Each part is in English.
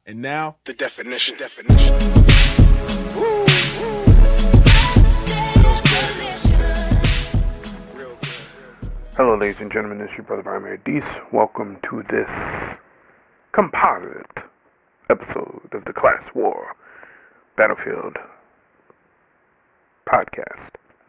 And now, The definition. Hello, ladies and gentlemen, this is your brother Brian Dees. Welcome to this composite episode of the Class War Battlefield podcast.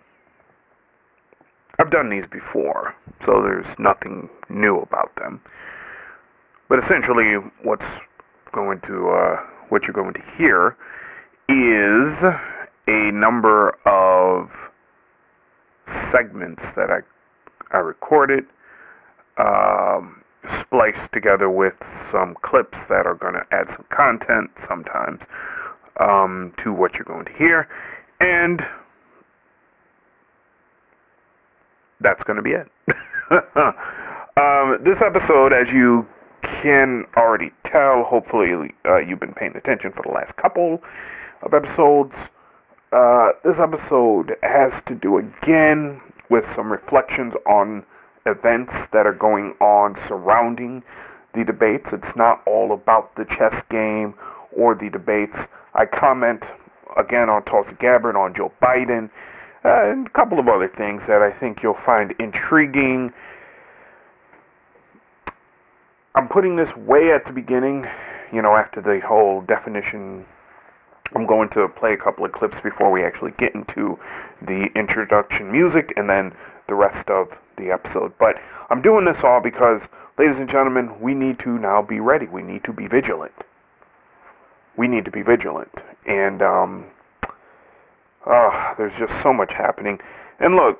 I've done these before, so there's nothing new about them. But essentially, what you're going to hear is a number of segments that I recorded, spliced together with some clips that are going to add some content sometimes to what you're going to hear, and that's going to be it. This episode, as you can already tell, hopefully you've been paying attention for the last couple of episodes. This episode has to do again with some reflections on events that are going on surrounding the debates. It's not all about the chess game or the debates. I comment again on Tulsi Gabbard, on Joe Biden, and a couple of other things that I think you'll find intriguing. I'm putting this way at the beginning, after the whole definition. I'm going to play a couple of clips before we actually get into the introduction music and then the rest of the episode. But I'm doing this all because, ladies and gentlemen, we need to now be ready. We need to be vigilant. And there's just so much happening. And look,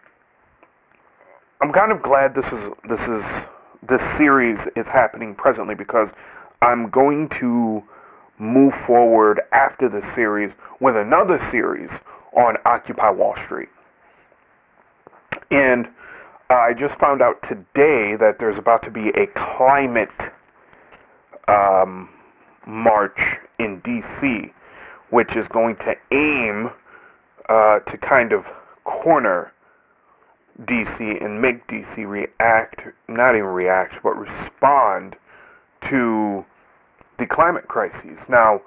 I'm kind of glad this series is happening presently, because I'm going to move forward after this series with another series on Occupy Wall Street. And I just found out today that there's about to be a climate march in D.C., which is going to aim to kind of corner D.C. and make D.C. respond to the climate crises. Now,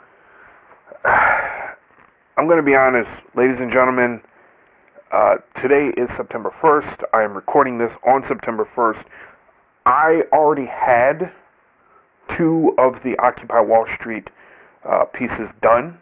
I'm going to be honest, ladies and gentlemen, today is September 1st. I am recording this on September 1st. I already had 2 of the Occupy Wall Street pieces done.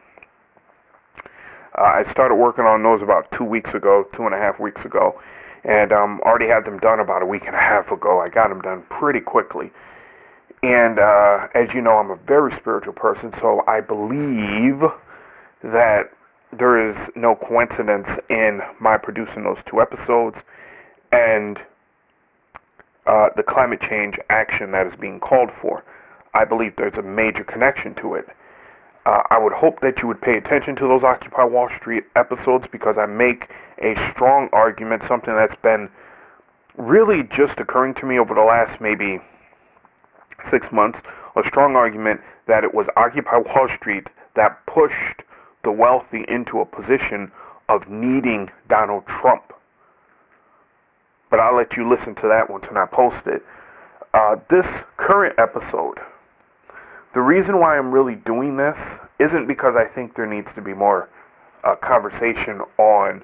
I started working on those about 2.5 weeks ago, and already had them done about a week and a half ago. I got them done pretty quickly. And as you know, I'm a very spiritual person, so I believe that there is no coincidence in my producing those 2 episodes and the climate change action that is being called for. I believe there's a major connection to it. I would hope that you would pay attention to those Occupy Wall Street episodes, because I make a strong argument, something that's been really just occurring to me over the last maybe 6 months, a strong argument that it was Occupy Wall Street that pushed the wealthy into a position of needing Donald Trump. But I'll let you listen to that one when I post it. This current episode, the reason why I'm really doing this isn't because I think there needs to be more conversation on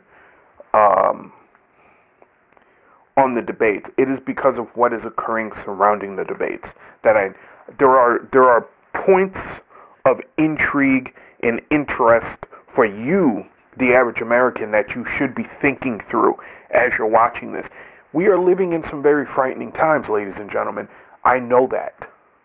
the debates. It is because of what is occurring surrounding the debates that there are points of intrigue and interest for you, the average American, that you should be thinking through as you're watching this. We are living in some very frightening times, ladies and gentlemen. I know that.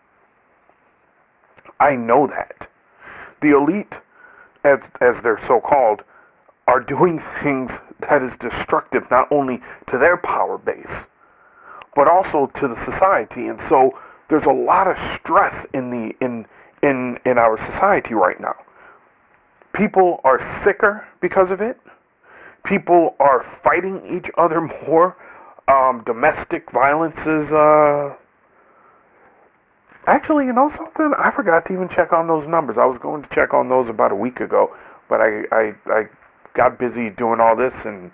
The elite, as they're so-called, are doing things that is destructive not only to their power base, but also to the society. And so there's a lot of stress in our society right now. People are sicker because of it. People are fighting each other more. Domestic violence is actually, you know something? I forgot to even check on those numbers. I was going to check on those about a week ago, but I got busy doing all this, and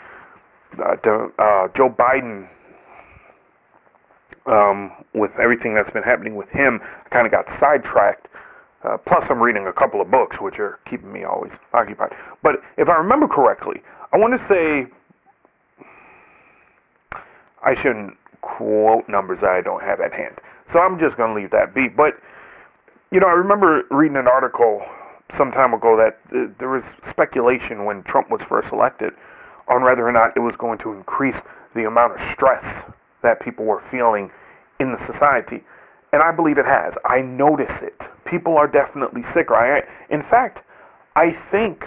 Joe Biden, with everything that's been happening with him, I kind of got sidetracked Plus, I'm reading a couple of books, which are keeping me always occupied. But if I remember correctly, I want to say, I shouldn't quote numbers that I don't have at hand. So I'm just going to leave that be. But, I remember reading an article some time ago that there was speculation when Trump was first elected on whether or not it was going to increase the amount of stress that people were feeling in the society. And I believe it has. I notice it. People are definitely sicker. In fact, I think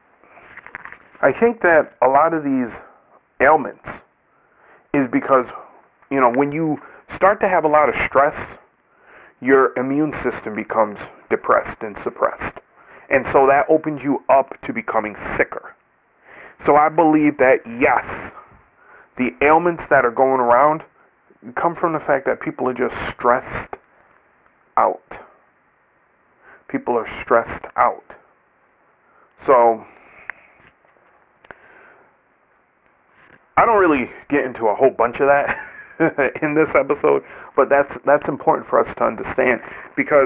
that a lot of these ailments is because, when you start to have a lot of stress, your immune system becomes depressed and suppressed. And so that opens you up to becoming sicker. So I believe that, yes, the ailments that are going around come from the fact that people are just stressed out. People are stressed out. So I don't really get into a whole bunch of that in this episode, but that's important for us to understand, because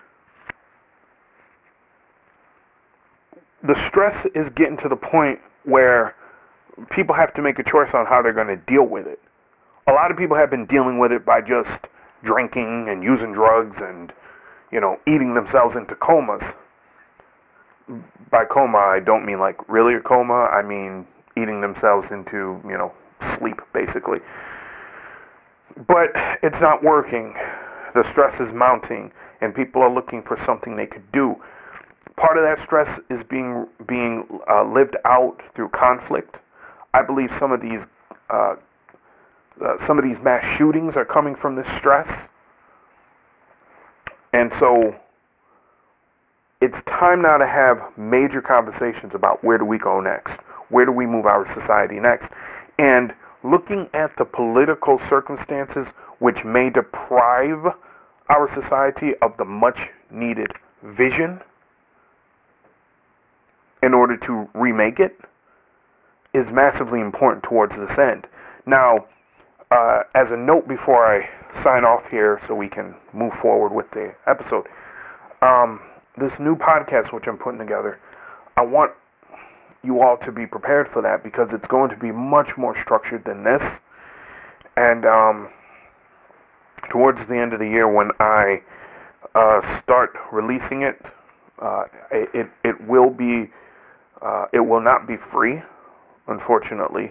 the stress is getting to the point where people have to make a choice on how they're going to deal with it. A lot of people have been dealing with it by just drinking and using drugs and, eating themselves into comas. By coma, I don't mean like really a coma. I mean eating themselves into, sleep, basically. But it's not working. The stress is mounting, and people are looking for something they could do. Part of that stress is being lived out through conflict. I believe some of these mass shootings are coming from this stress. And so it's time now to have major conversations about where do we go next? Where do we move our society next? And looking at the political circumstances which may deprive our society of the much needed vision in order to remake it is massively important towards this end. Now, as a note before I sign off here so we can move forward with the episode, this new podcast which I'm putting together, I want you all to be prepared for that, because it's going to be much more structured than this. And towards the end of the year, when I start releasing it, it will not be free, unfortunately,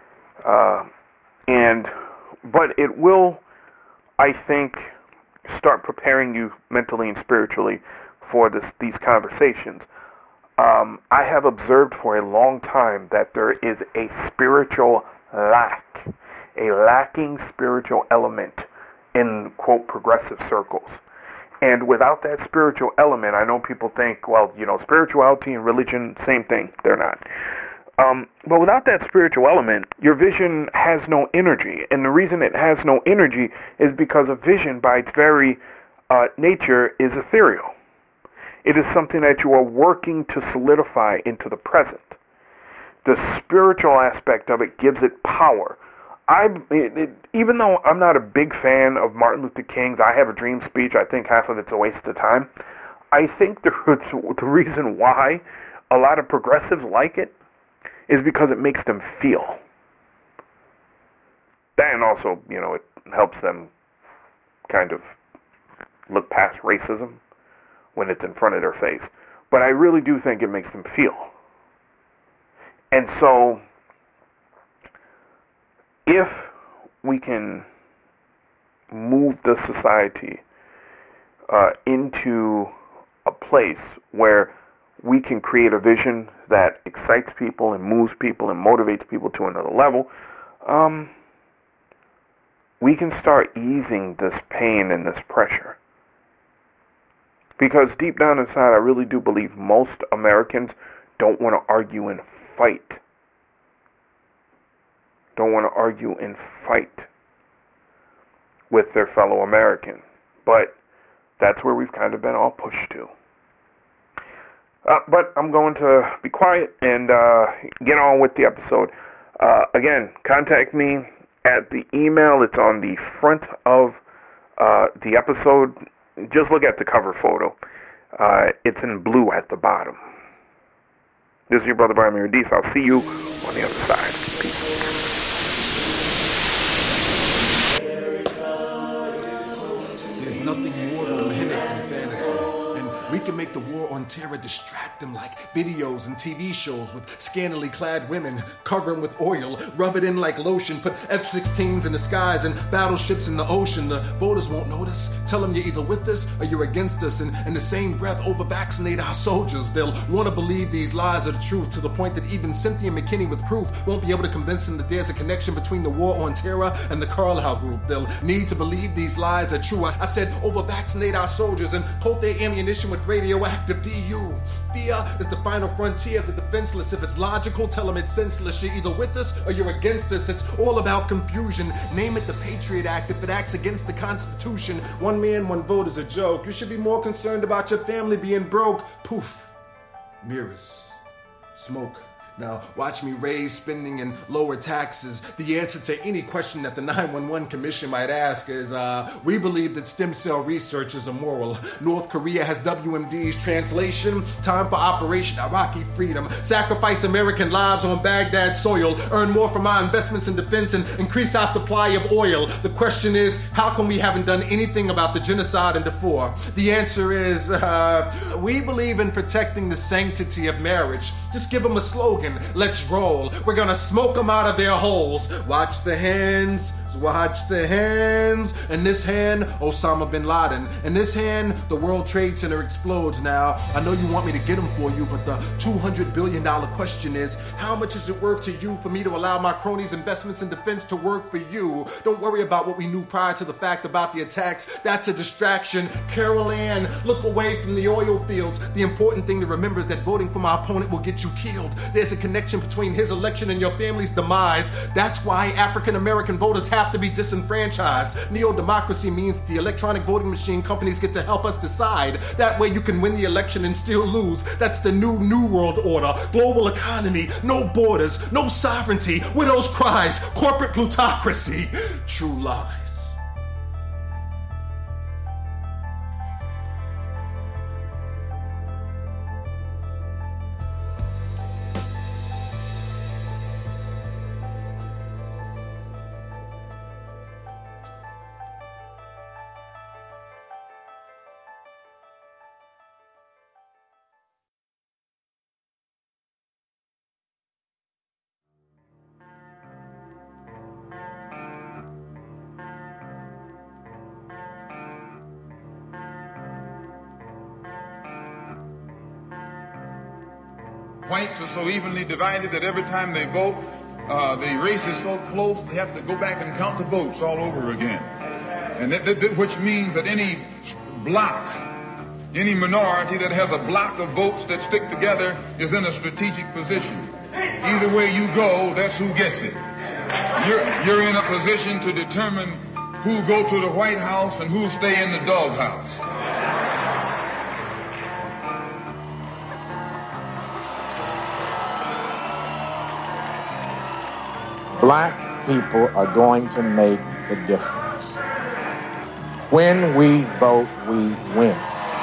but it will, I think, start preparing you mentally and spiritually for these conversations. I have observed for a long time that there is a spiritual lacking spiritual element in, quote, progressive circles. And without that spiritual element, I know people think, well, spirituality and religion, same thing. They're not. But without that spiritual element, your vision has no energy. And the reason it has no energy is because a vision, by its very nature, is ethereal. It is something that you are working to solidify into the present. The spiritual aspect of it gives it power. Even though I'm not a big fan of Martin Luther King's I Have a Dream speech, I think half of it's a waste of time. I think the reason why a lot of progressives like it is because it makes them feel. And also, it helps them kind of look past racism when it's in front of their face. But I really do think it makes them feel. And so, if we can move the society into a place where we can create a vision that excites people and moves people and motivates people to another level, we can start easing this pain and this pressure. Because deep down inside, I really do believe most Americans don't want to argue and fight. Don't want to argue and fight with their fellow American. But that's where we've kind of been all pushed to. But I'm going to be quiet and get on with the episode. Again, contact me at the email. It's on the front of the episode. Just look at the cover photo. It's in blue at the bottom. This is your brother Vladimir Deese. I'll see you on the other side. Peace. There's nothing more romantic than fantasy. We can make the war on terror distract them like videos and TV shows with scantily clad women, cover them with oil, rub it in like lotion, put F-16s in the skies and battleships in the ocean. The voters won't notice. Tell them you're either with us or you're against us, and in the same breath over-vaccinate our soldiers. They'll want to believe these lies are the truth to the point that even Cynthia McKinney with proof won't be able to convince them that there's a connection between the war on terror and the Carlyle Group. They'll need to believe these lies are true. I said over-vaccinate our soldiers and coat their ammunition with radioactive DU. Fear is the final frontier of the defenseless. If it's logical, tell them it's senseless. You're either with us or you're against us. It's all about confusion. Name it the Patriot Act if it acts against the Constitution. One man, one vote is a joke. You should be more concerned about your family being broke. Poof. Mirrors. Smoke. Now, watch me raise spending and lower taxes. The answer to any question that the 911 Commission might ask is, we believe that stem cell research is immoral. North Korea has WMD's translation. Time for Operation Iraqi Freedom. Sacrifice American lives on Baghdad soil. Earn more from our investments in defense and increase our supply of oil. The question is, how come we haven't done anything about the genocide in Darfur? The answer is, we believe in protecting the sanctity of marriage. Just give them a slogan. Let's roll. We're gonna smoke them out of their holes. Watch the hands. Watch the hands. In this hand, Osama bin Laden. In this hand, the World Trade Center explodes now. I know you want me to get them for you, but the $200 billion question is, how much is it worth to you for me to allow my cronies' investments in defense to work for you? Don't worry about what we knew prior to the fact about the attacks. That's a distraction. Carol Ann, look away from the oil fields. The important thing to remember is that voting for my opponent will get you killed. There's a connection between his election and your family's demise. That's why African American voters have to be disenfranchised. Neo-democracy means that the electronic voting machine companies get to help us decide. That way you can win the election and still lose. That's the new world order. Global economy, no borders, no sovereignty, widow's cries, corporate plutocracy, true lies. Whites are so evenly divided that every time they vote, the race is so close, they have to go back and count the votes all over again. And which means that any block, any minority that has a block of votes that stick together is in a strategic position. Either way you go, that's who gets it. You're in a position to determine who go to the White House and who stay in the doghouse. Black people are going to make the difference. When we vote, we win.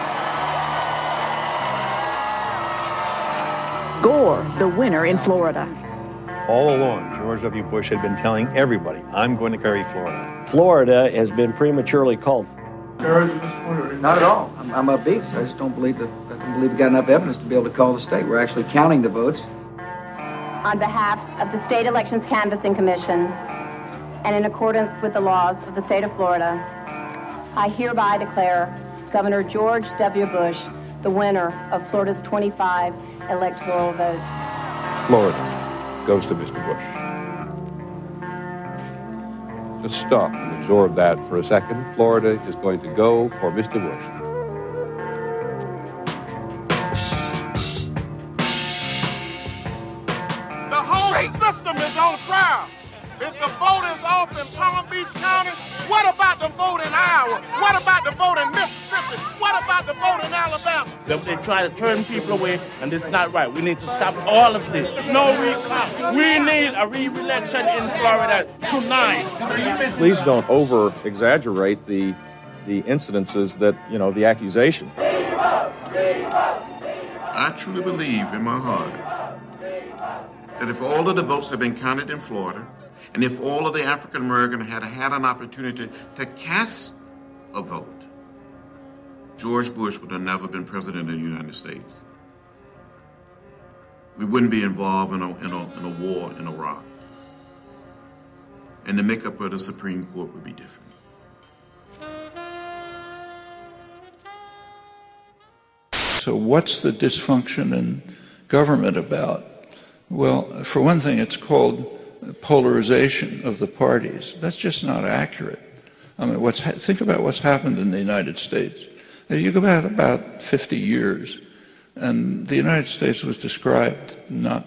Gore, the winner in Florida. All along, George W. Bush had been telling everybody, I'm going to carry Florida. Florida has been prematurely called. Not at all. I'm upbeat. I just don't believe we got enough evidence to be able to call the state. We're actually counting the votes. On behalf of the State Elections Canvassing Commission, and in accordance with the laws of the state of Florida, I hereby declare Governor George W. Bush the winner of Florida's 25 electoral votes. Florida goes to Mr. Bush. Just stop and absorb that for a second. Florida is going to go for Mr. Bush. System is on trial. If the vote is off in Palm Beach County, what about the vote in Iowa? What about the vote in Mississippi? What about the vote in Alabama? They try to turn people away, and it's not right. We need to stop all of this. No recount. We need a re-election in Florida tonight. Please don't over-exaggerate the the incidences that, the accusations. I truly believe in my heart that if all of the votes had been counted in Florida, and if all of the African Americans had had an opportunity to cast a vote, George Bush would have never been president of the United States. We wouldn't be involved in a war in Iraq. And the makeup of the Supreme Court would be different. So what's the dysfunction in government about? Well, for one thing, it's called polarization of the parties. That's just not accurate. I mean, think about what's happened in the United States. You go back about 50 years, and the United States was described, not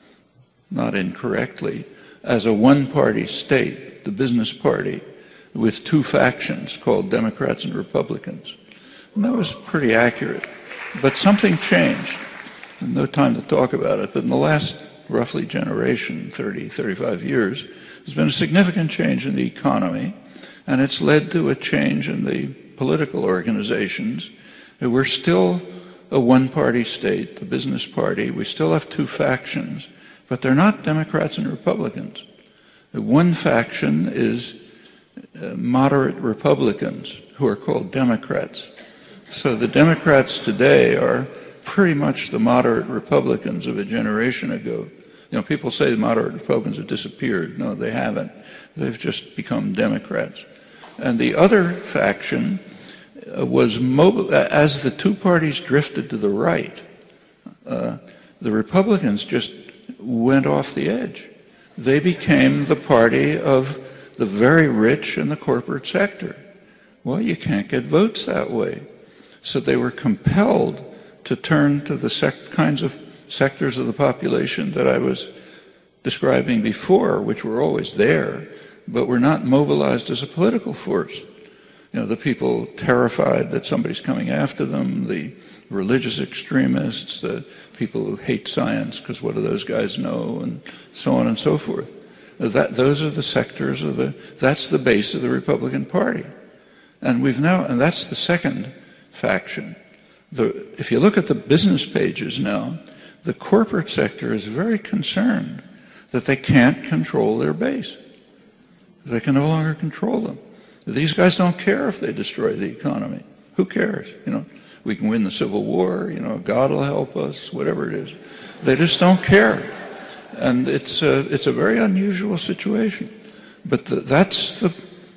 incorrectly, as a one-party state, the business party, with two factions called Democrats and Republicans. And that was pretty accurate. But something changed. No time to talk about it, but in the last roughly generation, 30, 35 years, there's been a significant change in the economy, and it's led to a change in the political organizations. We're still a one-party state, the business party. We still have two factions, but they're not Democrats and Republicans. The one faction is moderate Republicans who are called Democrats. So the Democrats today are pretty much the moderate Republicans of a generation ago. People say the moderate Republicans have disappeared. No, they haven't. They've just become Democrats. And the other faction was as the two parties drifted to the right, the Republicans just went off the edge. They became the party of the very rich and the corporate sector. Well, you can't get votes that way. So they were compelled to turn to the kinds of sectors of the population that I was describing before, which were always there, but were not mobilized as a political force. The people terrified that somebody's coming after them, the religious extremists, the people who hate science because what do those guys know, and so on and so forth. Those are the sectors that's the base of the Republican Party. And that's the second faction. If you look at the business pages now, the corporate sector is very concerned that they can't control their base. They can no longer control them. These guys don't care if they destroy the economy. Who cares? We can win the Civil War, God will help us, whatever it is. They just don't care. And it's a very unusual situation. But that's the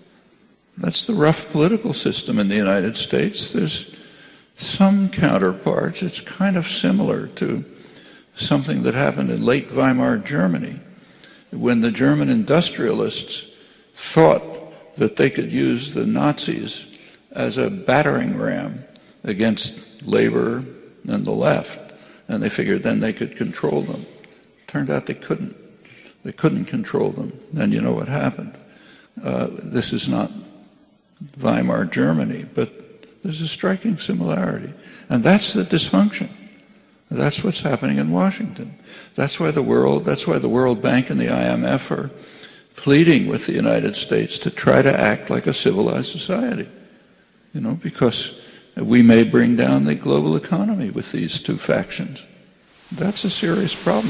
rough political system in the United States. There's some counterparts. It's kind of similar to something that happened in late Weimar Germany, when the German industrialists thought that they could use the Nazis as a battering ram against labor and the left, and they figured then they could control them. Turned out they couldn't. They couldn't control them. And you know what happened. This is not Weimar Germany, but there's a striking similarity. And that's the dysfunction. That's what's happening in Washington. That's why the World Bank and the IMF are pleading with the United States to try to act like a civilized society. Because we may bring down the global economy with these two factions. That's a serious problem.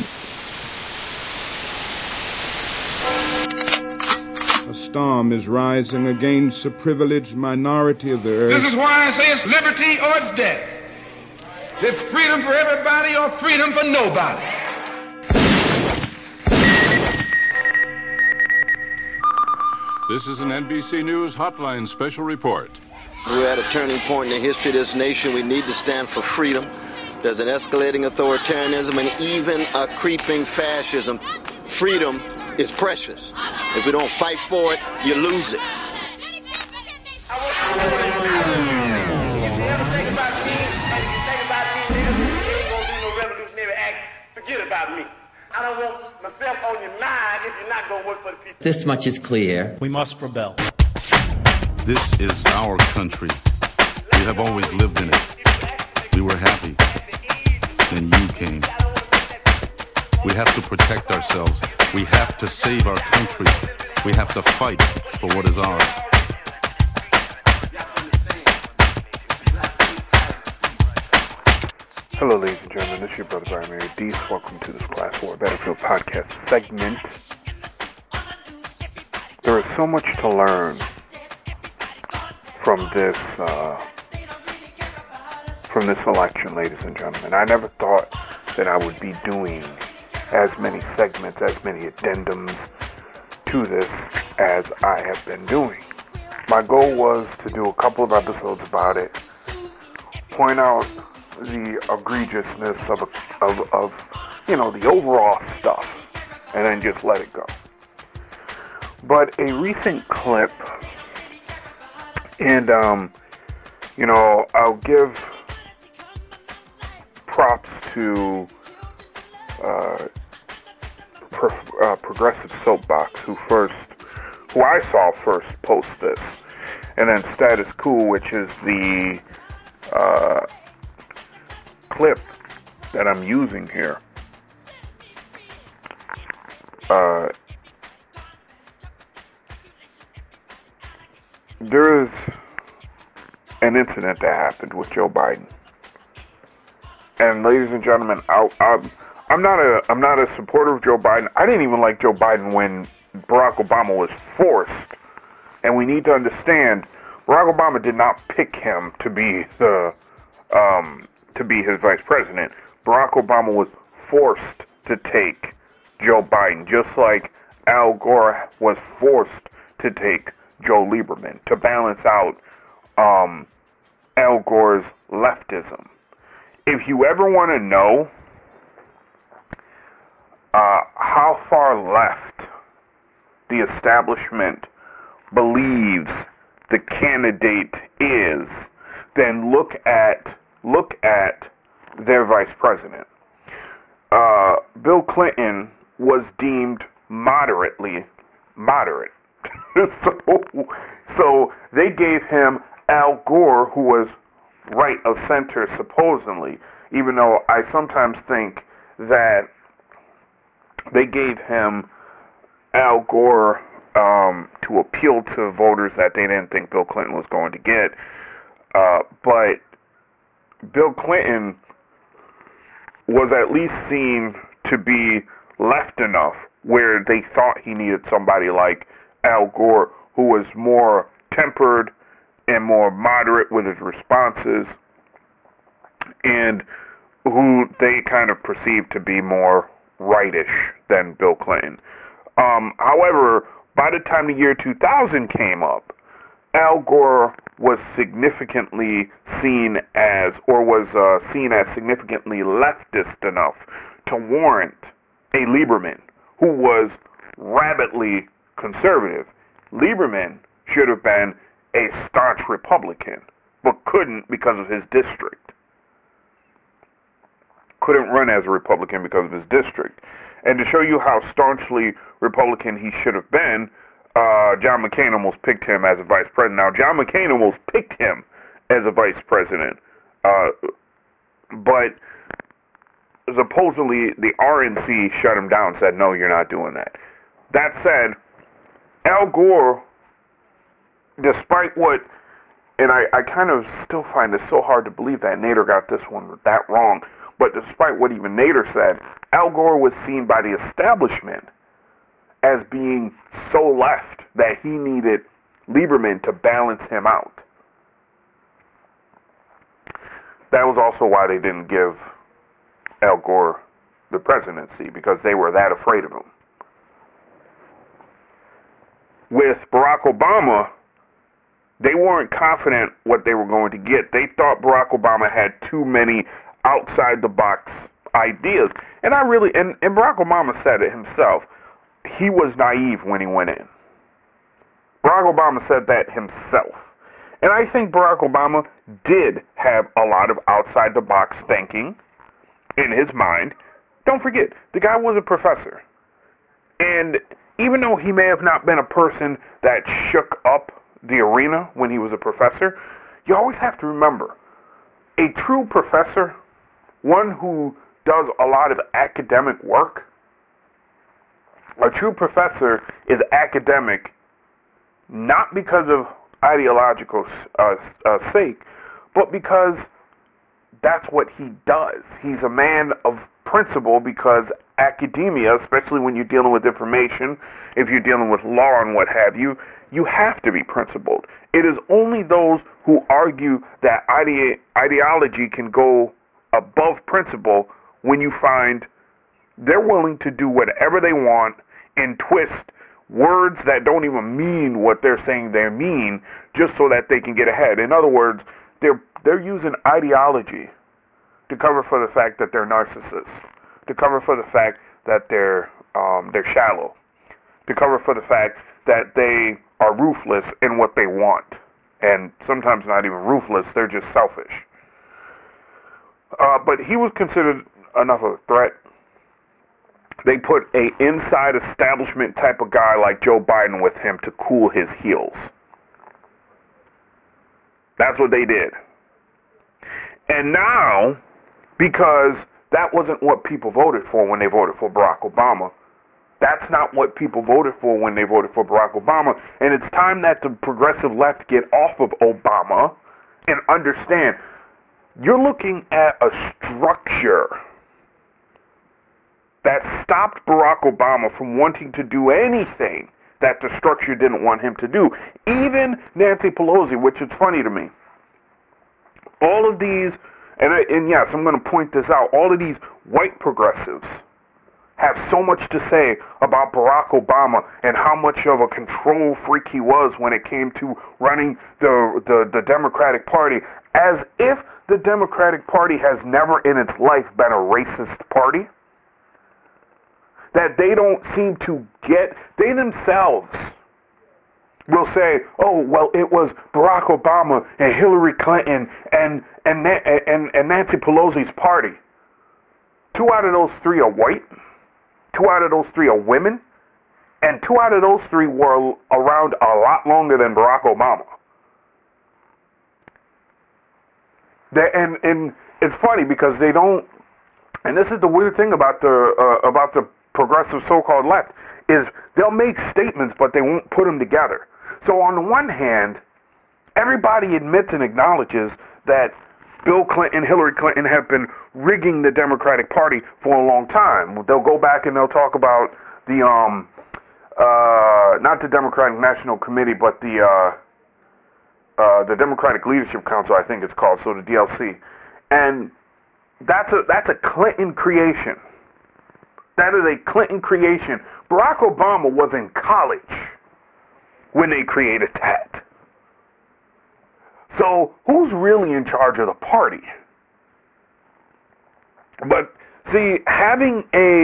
A storm is rising against the privileged minority of the earth. This is why I say it's liberty or it's death. It's freedom for everybody or freedom for nobody. This is an NBC News Hotline special report. We're at a turning point in the history of this nation. We need to stand for freedom. There's an escalating authoritarianism and even a creeping fascism. Freedom is precious. If we don't fight for it, you lose it. Forget about me. I don't want myself on your mind if you're not going to work for the people. This much is clear. We must rebel. This is our country. We have always lived in it. We were happy. Then you came. We have to protect ourselves. We have to save our country. We have to fight for what is ours. Hello, ladies and gentlemen. This is your brother Brian Mary Dees. Welcome to this Class 4 Battlefield podcast segment. There is so much to learn from this election, ladies and gentlemen. I never thought that I would be doing as many segments, as many addendums to this as I have been doing. My goal was to do a couple of episodes about it, point out the egregiousness of the overall stuff, and then just let it go. But a recent clip, and I'll give props to Progressive Soapbox, who I saw first post this, and then Status Cool, which is the clip that I'm using here. There is an incident that happened with Joe Biden, and ladies and gentlemen, I'm not a supporter of Joe Biden. I didn't even like Joe Biden when Barack Obama was forced, and we need to understand Barack Obama did not pick him to be his vice president. Barack Obama was forced to take Joe Biden, just like Al Gore was forced to take Joe Lieberman to balance out Al Gore's leftism. If you ever want to know how far left the establishment believes the candidate is, then look at their vice president. Bill Clinton was deemed moderate. So they gave him Al Gore, who was right of center supposedly, even though I sometimes think that they gave him Al Gore to appeal to voters that they didn't think Bill Clinton was going to get. But Bill Clinton was at least seen to be left enough where they thought he needed somebody like Al Gore, who was more tempered and more moderate with his responses, and who they kind of perceived to be more rightish than Bill Clinton. However, by the time the year 2000 came up, Al Gore was significantly seen as significantly leftist enough to warrant a Lieberman, who was rabidly conservative. Lieberman should have been a staunch Republican, but couldn't because of his district. Couldn't run as a Republican because of his district. And to show you how staunchly Republican he should have been, John McCain almost picked him as a vice president. Now, John McCain almost picked him as a vice president, but supposedly the RNC shut him down and said, no, you're not doing that. That said, Al Gore, despite what, and I kind of still find it so hard to believe that Nader got this one that wrong, but despite what even Nader said, Al Gore was seen by the establishment as being so left that he needed Lieberman to balance him out. That was also why they didn't give Al Gore the presidency, because they were that afraid of him. With Barack Obama, they weren't confident what they were going to get. They thought Barack Obama had too many outside-the-box ideas. And Barack Obama said it himself. He was naive when he went in. Barack Obama said that himself. And I think Barack Obama did have a lot of outside-the-box thinking in his mind. Don't forget, the guy was a professor. And even though he may have not been a person that shook up the arena when he was a professor, you always have to remember, a true professor, one who does a lot of academic work, a true professor is academic not because of ideological sake, but because that's what he does. He's a man of principle because academia, especially when you're dealing with information, if you're dealing with law and what have you, you have to be principled. It is only those who argue that ideology can go above principle when you find they're willing to do whatever they want and twist words that don't even mean what they're saying they mean just so that they can get ahead. In other words, they're using ideology to cover for the fact that they're narcissists, to cover for the fact that they're shallow, to cover for the fact that they are ruthless in what they want, and sometimes not even ruthless, they're just selfish. But he was considered enough of a threat. They put a inside establishment type of guy like Joe Biden with him to cool his heels. That's what they did. And now, because that wasn't what people voted for when they voted for Barack Obama, that's not what people voted for when they voted for Barack Obama. And it's time that the progressive left get off of Obama and understand you're looking at a structure that stopped Barack Obama from wanting to do anything that the structure didn't want him to do. Even Nancy Pelosi, which is funny to me. All of these, and yes, I'm going to point this out, all of these white progressives have so much to say about Barack Obama and how much of a control freak he was when it came to running the Democratic Party, as if the Democratic Party has never in its life been a racist party. That they don't seem to get, they themselves will say, oh, well, it was Barack Obama and Hillary Clinton and Nancy Pelosi's party. 2 out of those 3 are white. 2 out of those 3 are women, and 2 out of those 3 were around a lot longer than Barack Obama. And it's funny because they don't. And this is the weird thing about the progressive so-called left is they'll make statements, but they won't put them together. So on the one hand, everybody admits and acknowledges that Bill Clinton, Hillary Clinton have been rigging the Democratic Party for a long time. They'll go back and they'll talk about the, not the Democratic National Committee, but the Democratic Leadership Council, I think it's called, so the DLC. And that's a Clinton creation. That is a Clinton creation. Barack Obama was in college when they created that. So who's really in charge of the party? But see, having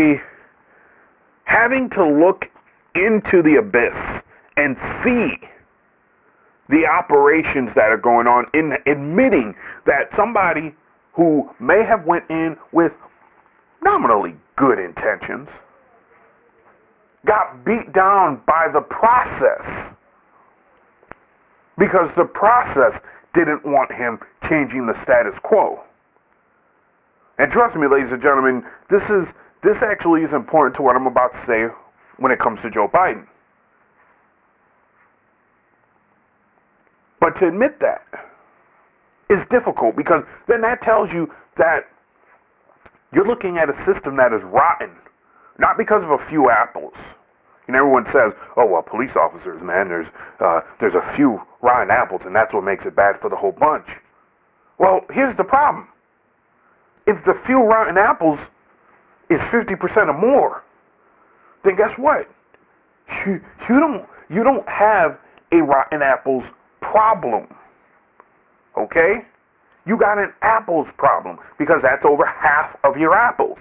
to look into the abyss and see the operations that are going on, in admitting that somebody who may have went in with nominally good intentions got beat down by the process because the process didn't want him changing the status quo. And trust me, ladies and gentlemen, this actually is important to what I'm about to say when it comes to Joe Biden. But to admit that is difficult because then that tells you that you're looking at a system that is rotten, not because of a few apples. And everyone says, oh, well, police officers, man, there's a few rotten apples, and that's what makes it bad for the whole bunch. Well, here's the problem. If the few rotten apples is 50% or more, then guess what? You don't have a rotten apples problem, okay? You got an apples problem because that's over half of your apples.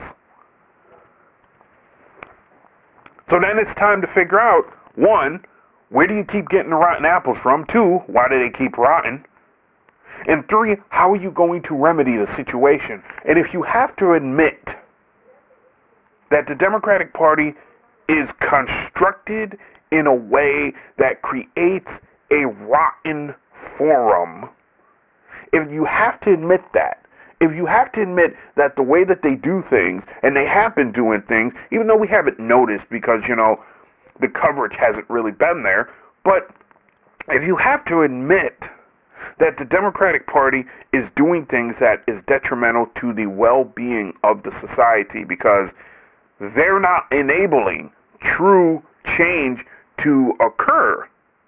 So then it's time to figure out, 1, where do you keep getting the rotten apples from? 2, why do they keep rotting? And 3, how are you going to remedy the situation? And if you have to admit that the Democratic Party is constructed in a way that creates a rotten forum, if you have to admit that, if you have to admit that the way that they do things, and they have been doing things, even though we haven't noticed because, the coverage hasn't really been there, but if you have to admit that the Democratic Party is doing things that is detrimental to the well-being of the society because they're not enabling true change to occur.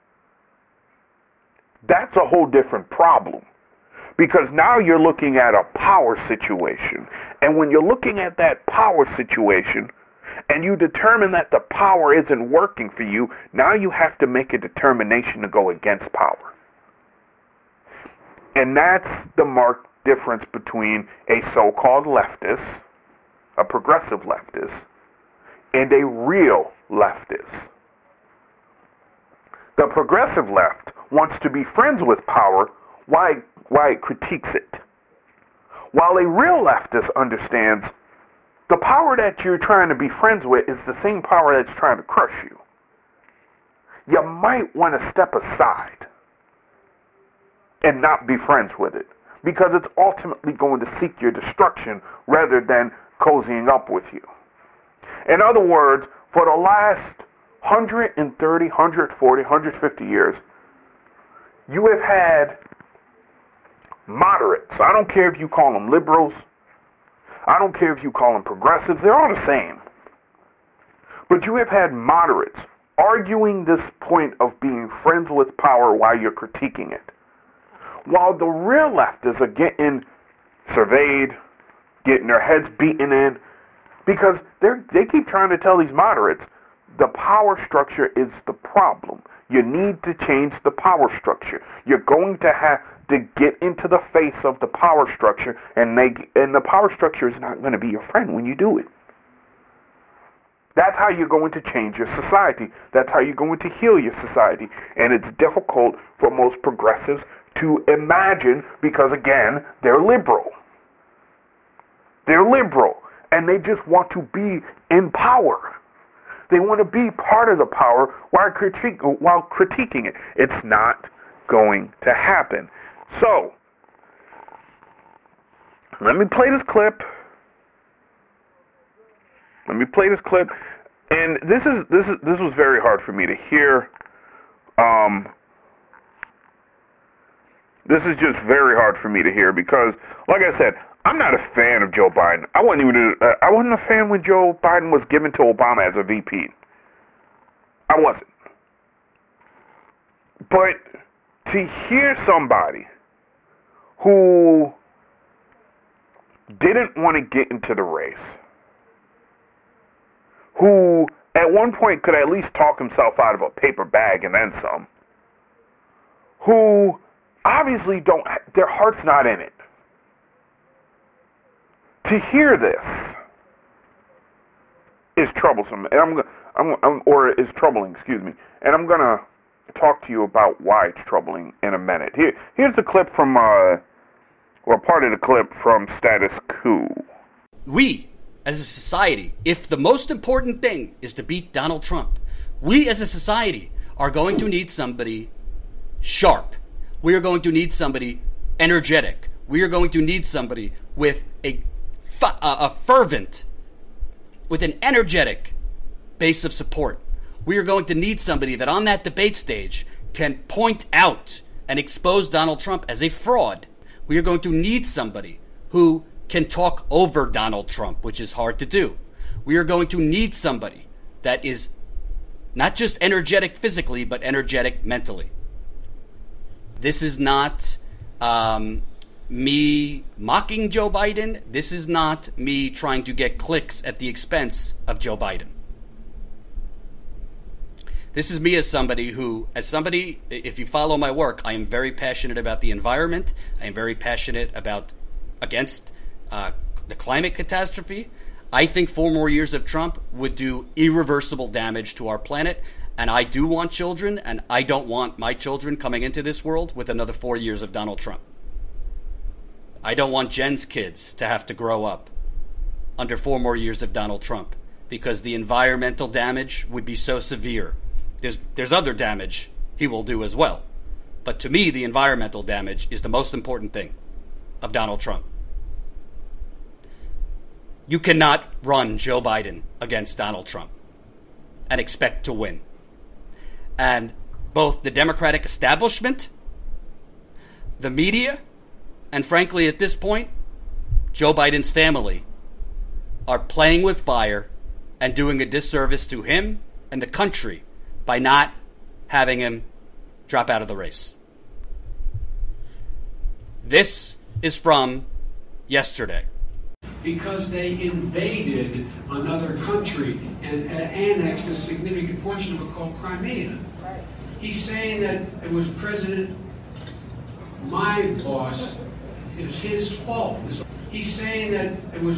That's a whole different problem. Because now you're looking at a power situation. And when you're looking at that power situation and you determine that the power isn't working for you, now you have to make a determination to go against power. And that's the marked difference between a so-called leftist, a progressive leftist, and a real leftist. The progressive left wants to be friends with power while it critiques it. While a real leftist understands the power that you're trying to be friends with is the same power that's trying to crush you. You might want to step aside and not be friends with it because it's ultimately going to seek your destruction rather than cozying up with you. In other words, for the last 130, 140, 150 years, you have had moderates. I don't care if you call them liberals. I don't care if you call them progressives. They're all the same. But you have had moderates arguing this point of being friends with power while you're critiquing it. While the real leftists are getting surveyed, getting their heads beaten in, because they keep trying to tell these moderates the power structure is the problem. You need to change the power structure. You're going to have to get into the face of the power structure, and the power structure is not going to be your friend when you do it. That's how you're going to change your society. That's how you're going to heal your society. And it's difficult for most progressives to imagine because, again, they're liberal. They're liberal, and they just want to be in power. They want to be part of the power while critiquing it. It's not going to happen. So, let me play this clip. And this was very hard for me to hear. This is just very hard for me to hear because, like I said, I'm not a fan of Joe Biden. I wasn't a fan when Joe Biden was given to Obama as a VP. I wasn't. But to hear somebody who didn't want to get into the race, who at one point could at least talk himself out of a paper bag and then some, who obviously their heart's not in it. To hear this is troublesome, or is troubling, excuse me. And I'm gonna talk to you about why it's troubling in a minute. Here's a clip from, or part of the clip from Status Quo. We, as a society, if the most important thing is to beat Donald Trump, we as a society are going to need somebody sharp. We are going to need somebody energetic. We are going to need somebody with a fervent, with an energetic base of support. We are going to need somebody that on that debate stage can point out and expose Donald Trump as a fraud. We are going to need somebody who can talk over Donald Trump, which is hard to do. We are going to need somebody that is not just energetic physically, but energetic mentally. This is not me mocking Joe Biden. This is not me trying to get clicks at the expense of Joe Biden. This is me as somebody, if you follow my work, I am very passionate about the environment. I am very passionate against the climate catastrophe. I think 4 more years of Trump would do irreversible damage to our planet. And I do want children, and I don't want my children coming into this world with another 4 years of Donald Trump. I don't want Jen's kids to have to grow up under 4 more years of Donald Trump because the environmental damage would be so severe. There's other damage he will do as well. But to me, the environmental damage is the most important thing of Donald Trump. You cannot run Joe Biden against Donald Trump and expect to win. And both the Democratic establishment, the media, and frankly at this point, Joe Biden's family, are playing with fire and doing a disservice to him and the country by not having him drop out of the race. This is from yesterday. Because they invaded another country and annexed a significant portion of it called Crimea. He's saying that it was my boss, it was his fault. He's saying that it was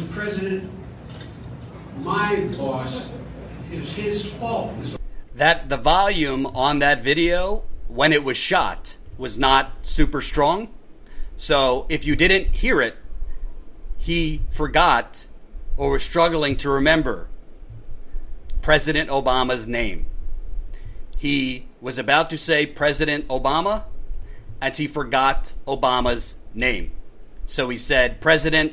my boss, it was his fault. That the volume on that video when it was shot was not super strong. So if you didn't hear it, he forgot or was struggling to remember President Obama's name. He was about to say President Obama, and he forgot Obama's name. So he said, President,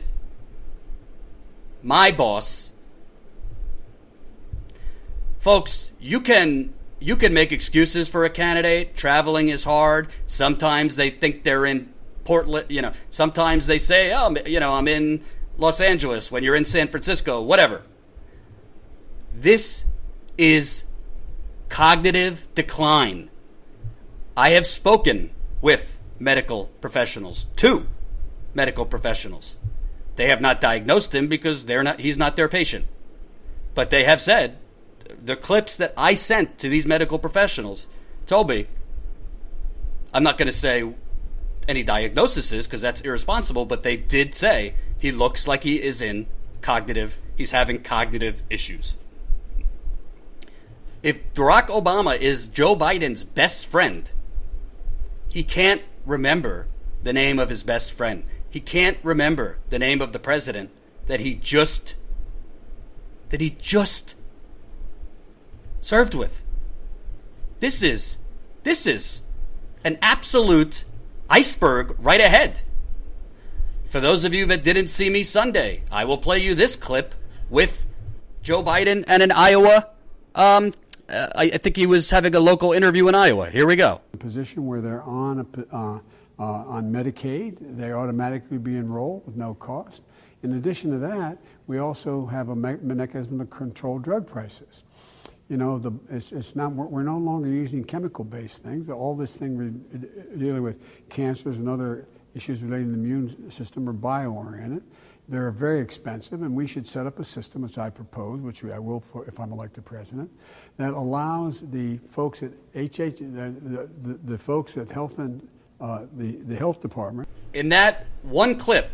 my boss. Folks, you can make excuses for a candidate. Traveling is hard. Sometimes they think they're in Portland, sometimes they say, I'm in Los Angeles when you're in San Francisco, whatever. This is cognitive decline. I have spoken with medical professionals, 2 medical professionals. They have not diagnosed him because he's not their patient. But they have said, the clips that I sent to these medical professionals told me, I'm not going to say any diagnoses because that's irresponsible, but they did say he looks like he's having cognitive issues. If Barack Obama is Joe Biden's best friend, he can't remember the name of his best friend. He can't remember the name of the president that he just served with. This is an absolute iceberg right ahead. For those of you that didn't see me Sunday, I will play you this clip with Joe Biden and in Iowa. I think he was having a local interview in Iowa. Here we go. A position where they're on Medicaid, they automatically be enrolled with no cost. In addition to that, we also have a mechanism to control drug prices. It's not. We're no longer using chemical-based things. All this thing we're dealing with, cancers and other issues relating to the immune system, are bio-oriented. They're very expensive, and we should set up a system, which I propose, which I will if I'm elected president, that allows the folks at the folks at Health and the Health Department. In that one clip,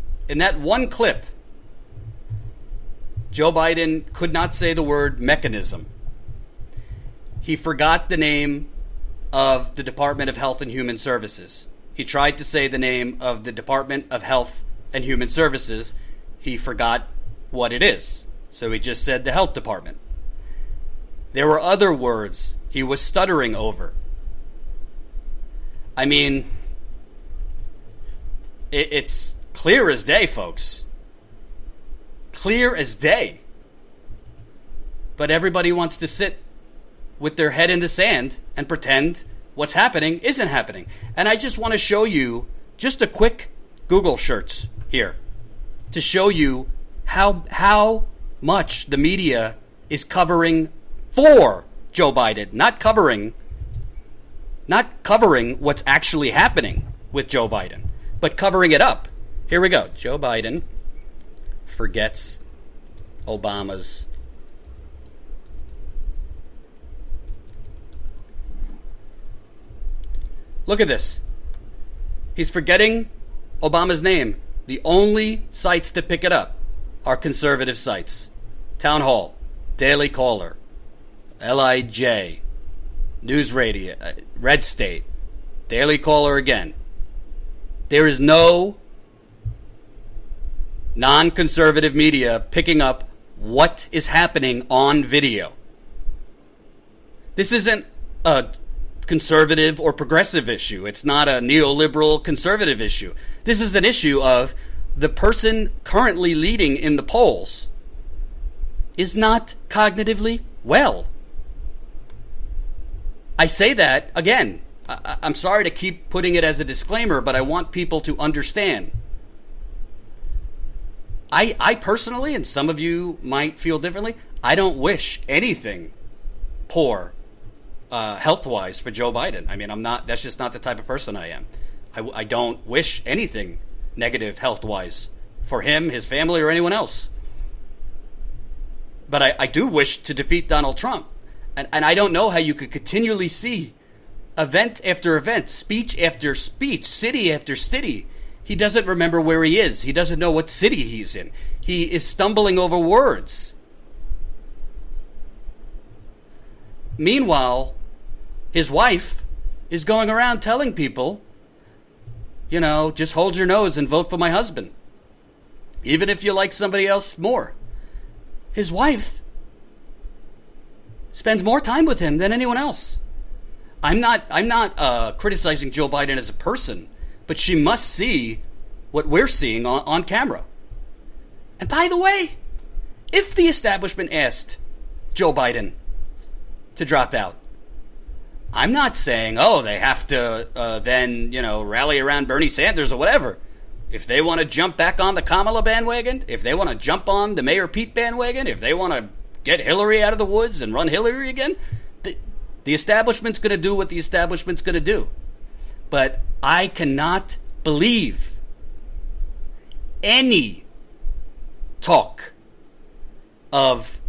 Joe Biden could not say the word mechanism. He forgot the name of the Department of Health and Human Services. He tried to say the name of the Department of Health and Human Services. He forgot what it is. So he just said the Health Department. There were other words he was stuttering over. I mean, it's clear as day, folks. Clear as day. But everybody wants to sit with their head in the sand and pretend what's happening isn't happening. And I just want to show you just a quick Google search here to show you how much the media is covering for Joe Biden, not covering what's actually happening with Joe Biden, but covering it up. Here we go. Joe Biden forgets Obama's Look at this. He's forgetting Obama's name. The only sites that pick it up are conservative sites. Town Hall, Daily Caller, LIJ, News Radio, Red State, Daily Caller again. There is no non-conservative media picking up what is happening on video. This isn't a conservative or progressive issue. It's not a neoliberal conservative issue. This is an issue of the person currently leading in the polls is not cognitively well. I say that, again, I'm sorry to keep putting it as a disclaimer, but I want people to understand. I personally, and some of you might feel differently, I don't wish anything poor health-wise for Joe Biden. I mean, that's just not the type of person I am. I don't wish anything negative health-wise for him, his family, or anyone else. But I do wish to defeat Donald Trump. And I don't know how you could continually see event after event, speech after speech, city after city. He doesn't remember where he is. He doesn't know what city he's in. He is stumbling over words. Meanwhile, his wife is going around telling people, you know, just hold your nose and vote for my husband, even if you like somebody else more. His wife spends more time with him than anyone else. I'm not criticizing Joe Biden as a person, but she must see what we're seeing on camera. And by the way, if the establishment asked Joe Biden to drop out, I'm not saying, oh, they have to then, rally around Bernie Sanders or whatever. If they want to jump back on the Kamala bandwagon, if they want to jump on the Mayor Pete bandwagon, if they want to get Hillary out of the woods and run Hillary again, the establishment's going to do what the establishment's going to do. But I cannot believe any talk of,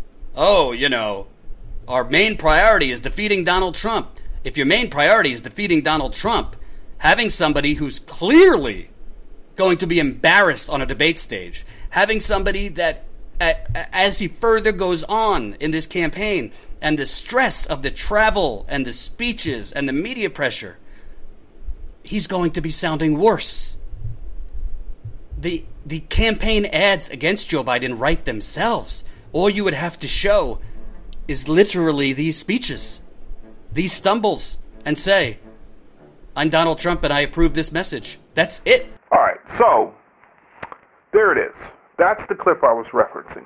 our main priority is defeating Donald Trump. If your main priority is defeating Donald Trump, having somebody who's clearly going to be embarrassed on a debate stage, having somebody that, as he further goes on in this campaign, and the stress of the travel and the speeches and the media pressure, he's going to be sounding worse. The campaign ads against Joe Biden write themselves. All you would have to show is literally these speeches, these stumbles, and say, I'm Donald Trump and I approve this message. That's it. All right, so there it is. That's the clip I was referencing.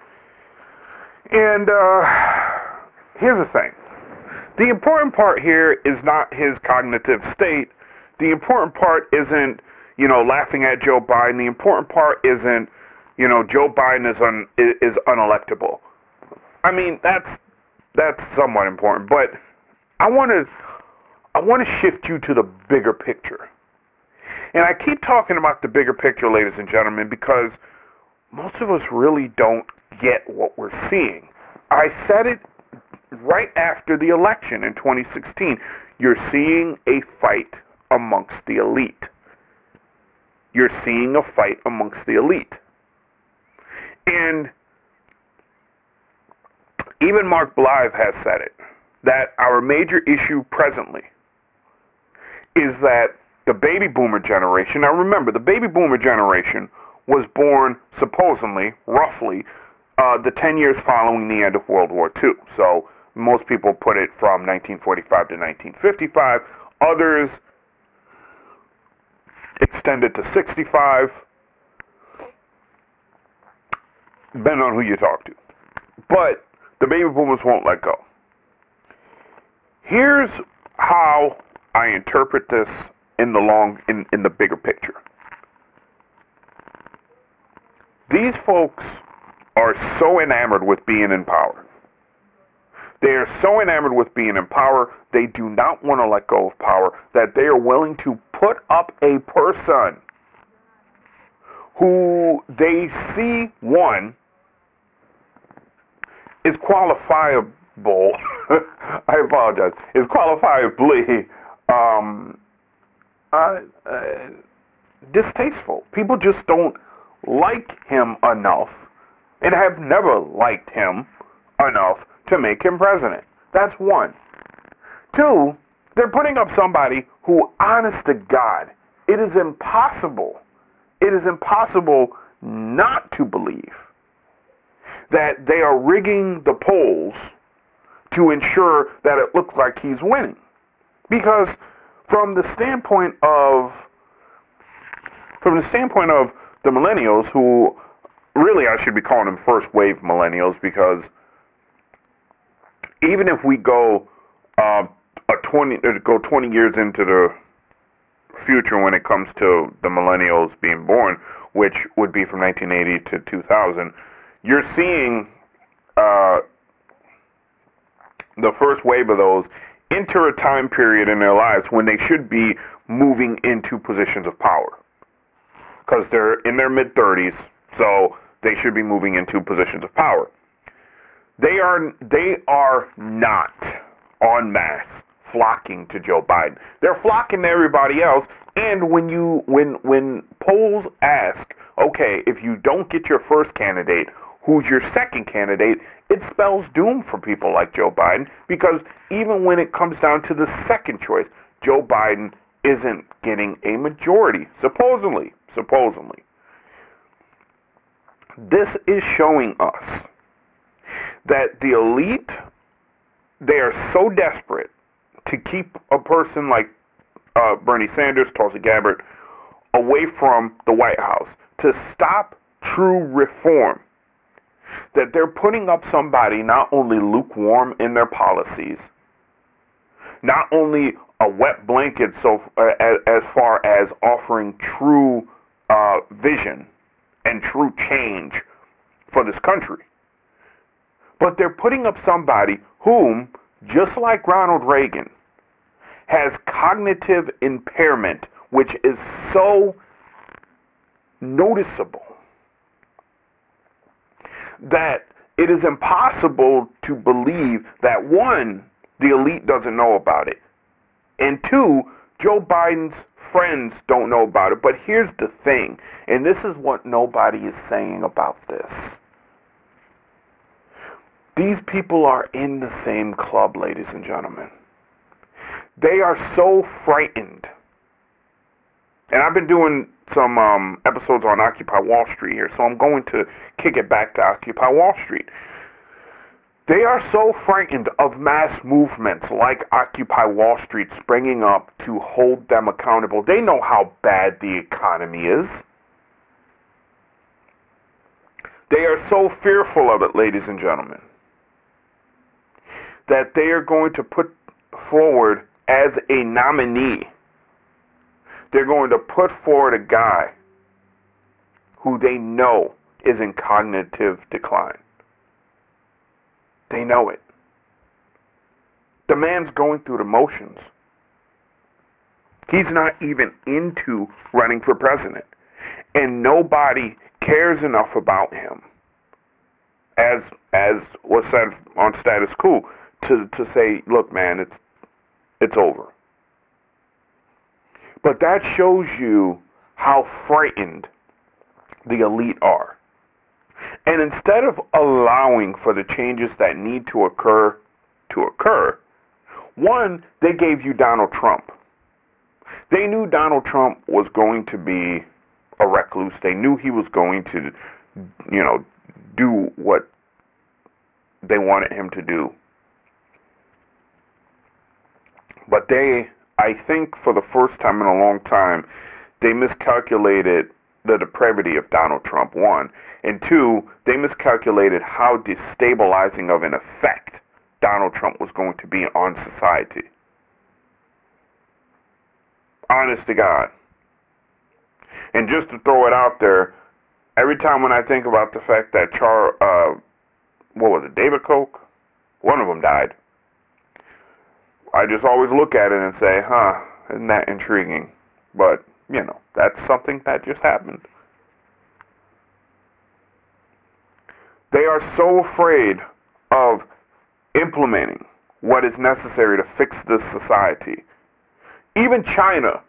And here's the thing. The important part here is not his cognitive state. The important part isn't, laughing at Joe Biden. The important part isn't, Joe Biden is unelectable. I mean, that's somewhat important, but I want to shift you to the bigger picture. And I keep talking about the bigger picture, ladies and gentlemen, because most of us really don't get what we're seeing. I said it right after the election in 2016. You're seeing a fight amongst the elite. You're seeing a fight amongst the elite. And even Mark Blythe has said it, that our major issue presently is that the baby boomer generation, now remember, the baby boomer generation was born supposedly, roughly, the 10 years following the end of World War II. So most people put it from 1945 to 1955. Others extended to 65, depending on who you talk to. But the baby boomers won't let go. Here's how I interpret this in the bigger picture. These folks are so enamored with being in power. They are so enamored with being in power, they do not want to let go of power, that they are willing to put up a person who they see, one, is qualifiable, I apologize, is qualifiably distasteful. People just don't like him enough and have never liked him enough to make him president. That's one. Two, they're putting up somebody who, honest to God, it is impossible not to believe that they are rigging the polls to ensure that it looks like he's winning. Because from the standpoint of the millennials, who really I should be calling them first wave millennials, because even if we go a 20 years into the future when it comes to the millennials being born, which would be from 1980 to 2000, you're seeing the first wave of those enter a time period in their lives when they should be moving into positions of power. Because they're in their mid-30s, so they should be moving into positions of power. They are not en masse flocking to Joe Biden. They're flocking to everybody else. And when polls ask, okay, if you don't get your first candidate, who's your second candidate, it spells doom for people like Joe Biden, because even when it comes down to the second choice, Joe Biden isn't getting a majority, supposedly. This is showing us that the elite, they are so desperate to keep a person like Bernie Sanders, Tulsi Gabbard, away from the White House, to stop true reform, that they're putting up somebody not only lukewarm in their policies, not only a wet blanket as far as offering true vision and true change for this country, but they're putting up somebody whom, just like Ronald Reagan, has cognitive impairment, which is so noticeable that it is impossible to believe that, one, the elite doesn't know about it, and two, Joe Biden's friends don't know about it. But here's the thing, and this is what nobody is saying about this. These people are in the same club, ladies and gentlemen. They are so frightened. And I've been doing some episodes on Occupy Wall Street here, so I'm going to kick it back to Occupy Wall Street. They are so frightened of mass movements like Occupy Wall Street springing up to hold them accountable. They know how bad the economy is. They are so fearful of it, ladies and gentlemen, that they are going to put forward as a nominee, they're going to put forward a guy who they know is in cognitive decline. They know it. The man's going through the motions. He's not even into running for president. And nobody cares enough about him, as was said on Status Quo, to say, look, man, it's over. But that shows you how frightened the elite are. And instead of allowing for the changes that need to occur, one, they gave you Donald Trump. They knew Donald Trump was going to be a recluse. They knew he was going to, do what they wanted him to do. But I think for the first time in a long time, they miscalculated the depravity of Donald Trump, one. And two, they miscalculated how destabilizing of an effect Donald Trump was going to be on society. Honest to God. And just to throw it out there, every time when I think about the fact that David Koch? One of them died. I just always look at it and say, isn't that intriguing? But, that's something that just happened. They are so afraid of implementing what is necessary to fix this society. Even China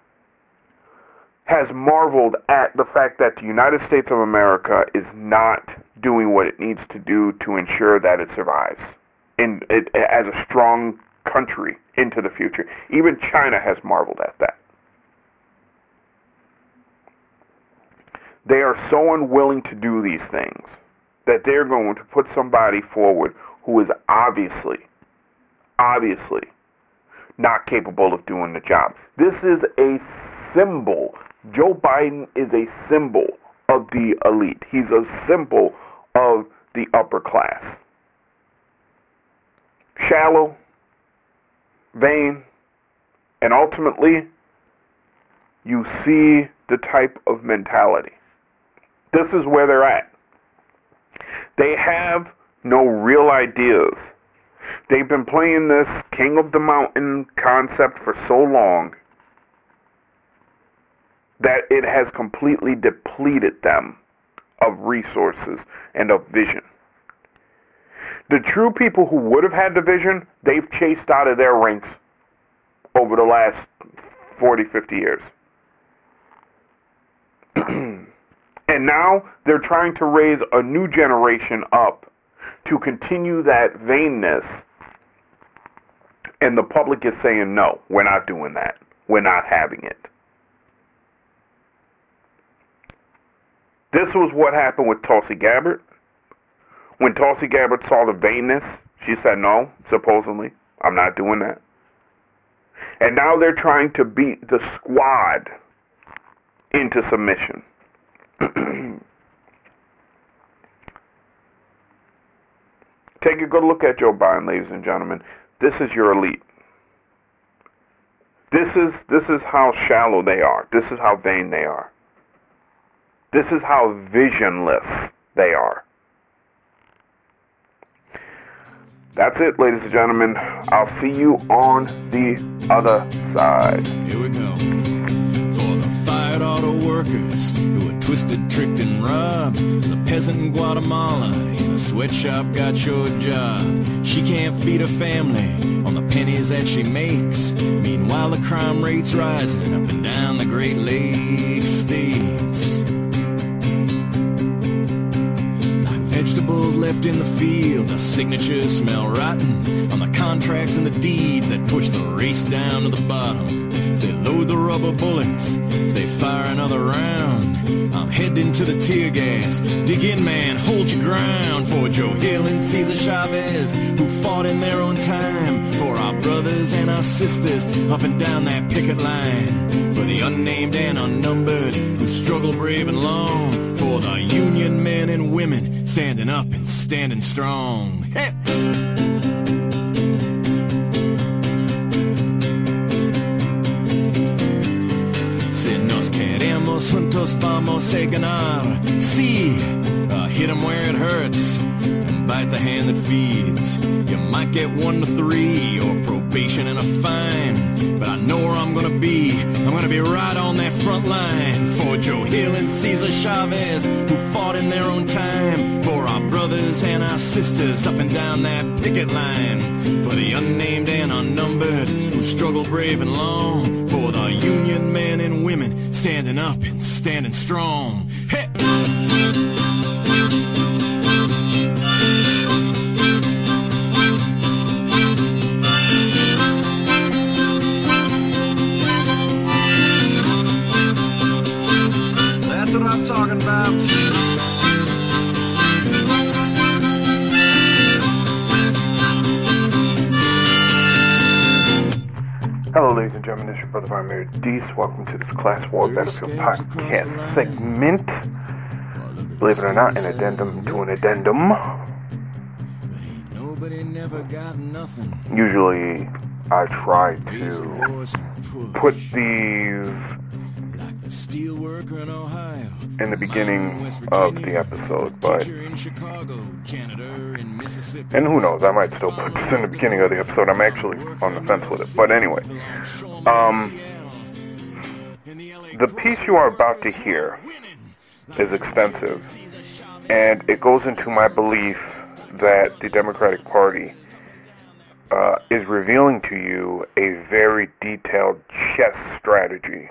has marveled at the fact that the United States of America is not doing what it needs to do to ensure that it survives as a strong country into the future. Even China has marveled at that. They are so unwilling to do these things that they're going to put somebody forward who is obviously not capable of doing the job. This is a symbol. Joe Biden is a symbol of the elite. He's a symbol of the upper class. Shallow, vein, and ultimately, you see the type of mentality. This is where they're at. They have no real ideas. They've been playing this king of the mountain concept for so long that it has completely depleted them of resources and of vision. The true people who would have had the vision, they've chased out of their ranks over the last 40, 50 years. And now they're trying to raise a new generation up to continue that vainness. And the public is saying, no, we're not doing that. We're not having it. This was what happened with Tulsi Gabbard. When Tulsi Gabbard saw the vainness, she said, no, supposedly, I'm not doing that. And now they're trying to beat the squad into submission. Take a good look at Joe Biden, ladies and gentlemen. This is your elite. This is how shallow they are. This is how vain they are. This is how visionless they are. That's it, ladies and gentlemen. I'll see you on the other side. Here we go. For the fired auto workers who are twisted, tricked, and robbed. The peasant in Guatemala in a sweatshop got your job. She can't feed her family on the pennies that she makes. Meanwhile, the crime rate's rising up and down the Great Lakes states. Vegetables left in the field, the signatures smell rotten on the contracts and the deeds that push the race down to the bottom. As they load the rubber bullets, as they fire another round, I'm heading to the tear gas. Dig in, man, hold your ground. For Joe Hill and Cesar Chavez, who fought in their own time. For our brothers and our sisters up and down that picket line. For the unnamed and unnumbered who struggle brave and long. For the union men and women standing up and standing strong. Hey! Si nos queremos juntos vamos a ganar. Sí, hit 'em where it hurts and bite the hand that feeds. You might get 1 to 3 or probation and a fine, but I know where I'm gonna be. I'm gonna be right on that front line. For Joe Hill and Cesar Chavez, who fought in their own time. For our brothers and our sisters up and down that picket line. For the unnamed and unnumbered who struggle brave and long. For the union men and women standing up and standing strong. Hey! That's what I'm talking about. Hello, ladies and gentlemen, this is your brother Vladimir Deese. Welcome to this Class War Battlefield podcast segment. Believe it or not, an addendum to an addendum. Usually, I try to put these in the beginning of the episode, but and who knows, I might still put this in the beginning of the episode. I'm actually on the fence with it, but anyway, the piece you are about to hear is extensive, and it goes into my belief that the Democratic Party is revealing to you a very detailed chess strategy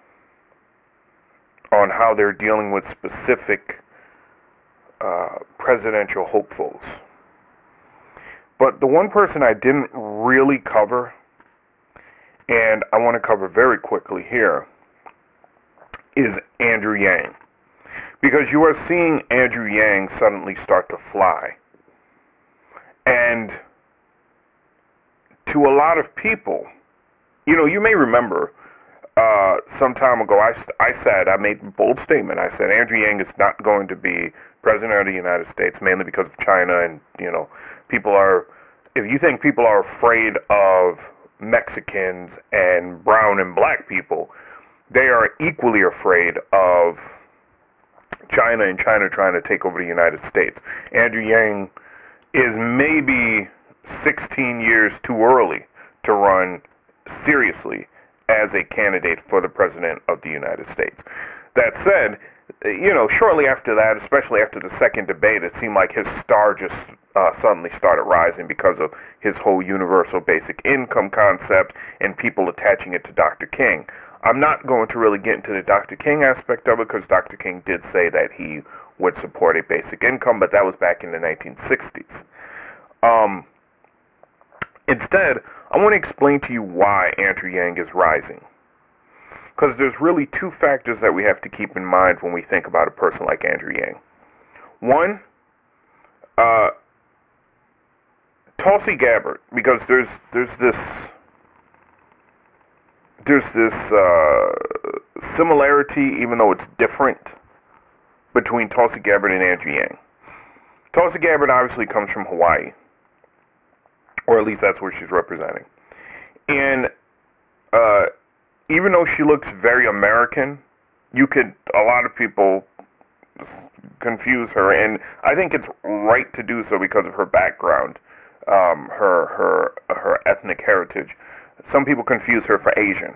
on how they're dealing with specific presidential hopefuls. But the one person I didn't really cover, and I want to cover very quickly here, is Andrew Yang. Because you are seeing Andrew Yang suddenly start to fly. And to a lot of people, you may remember some time ago, I made a bold statement. I said Andrew Yang is not going to be president of the United States, mainly because of China, and if you think people are afraid of Mexicans and brown and black people, they are equally afraid of China and China trying to take over the United States. Andrew Yang is maybe 16 years too early to run seriously as a candidate for the President of the United States. That said, shortly after that, especially after the second debate, it seemed like his star just suddenly started rising because of his whole universal basic income concept and people attaching it to Dr. King. I'm not going to really get into the Dr. King aspect of it because Dr. King did say that he would support a basic income, but that was back in the 1960s. Instead, I want to explain to you why Andrew Yang is rising. Because there's really two factors that we have to keep in mind when we think about a person like Andrew Yang. One, Tulsi Gabbard, because there's this similarity, even though it's different, between Tulsi Gabbard and Andrew Yang. Tulsi Gabbard obviously comes from Hawaii, or at least that's where she's representing. And even though she looks very American, a lot of people confuse her, and I think it's right to do so because of her background, her ethnic heritage. Some people confuse her for Asian.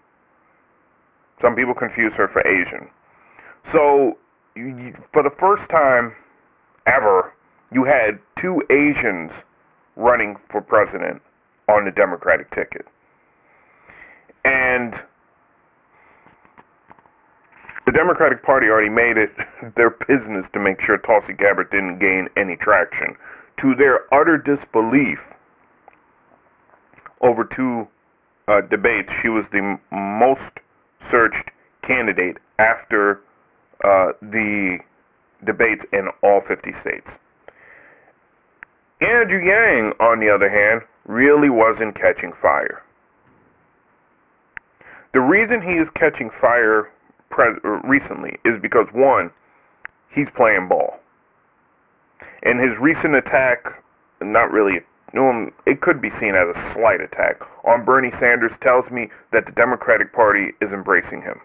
So, for the first time ever, you had two Asians running for president on the Democratic ticket. And the Democratic Party already made it their business to make sure Tulsi Gabbard didn't gain any traction. To their utter disbelief, over two debates, she was the most searched candidate after the debates in all 50 states. Andrew Yang, on the other hand, really wasn't catching fire. The reason he is catching fire recently is because, one, he's playing ball. And his recent attack, it could be seen as a slight attack on Bernie Sanders, tells me that the Democratic Party is embracing him.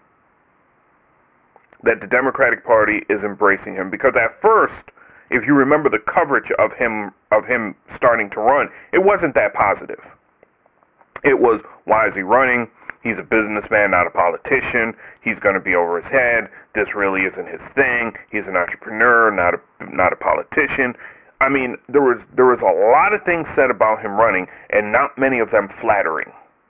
Because at first, if you remember the coverage of him starting to run, it wasn't that positive. It was, why is he running? He's a businessman, not a politician. He's going to be over his head. This really isn't his thing. He's an entrepreneur, not a politician. I mean, there was a lot of things said about him running, and not many of them flattering.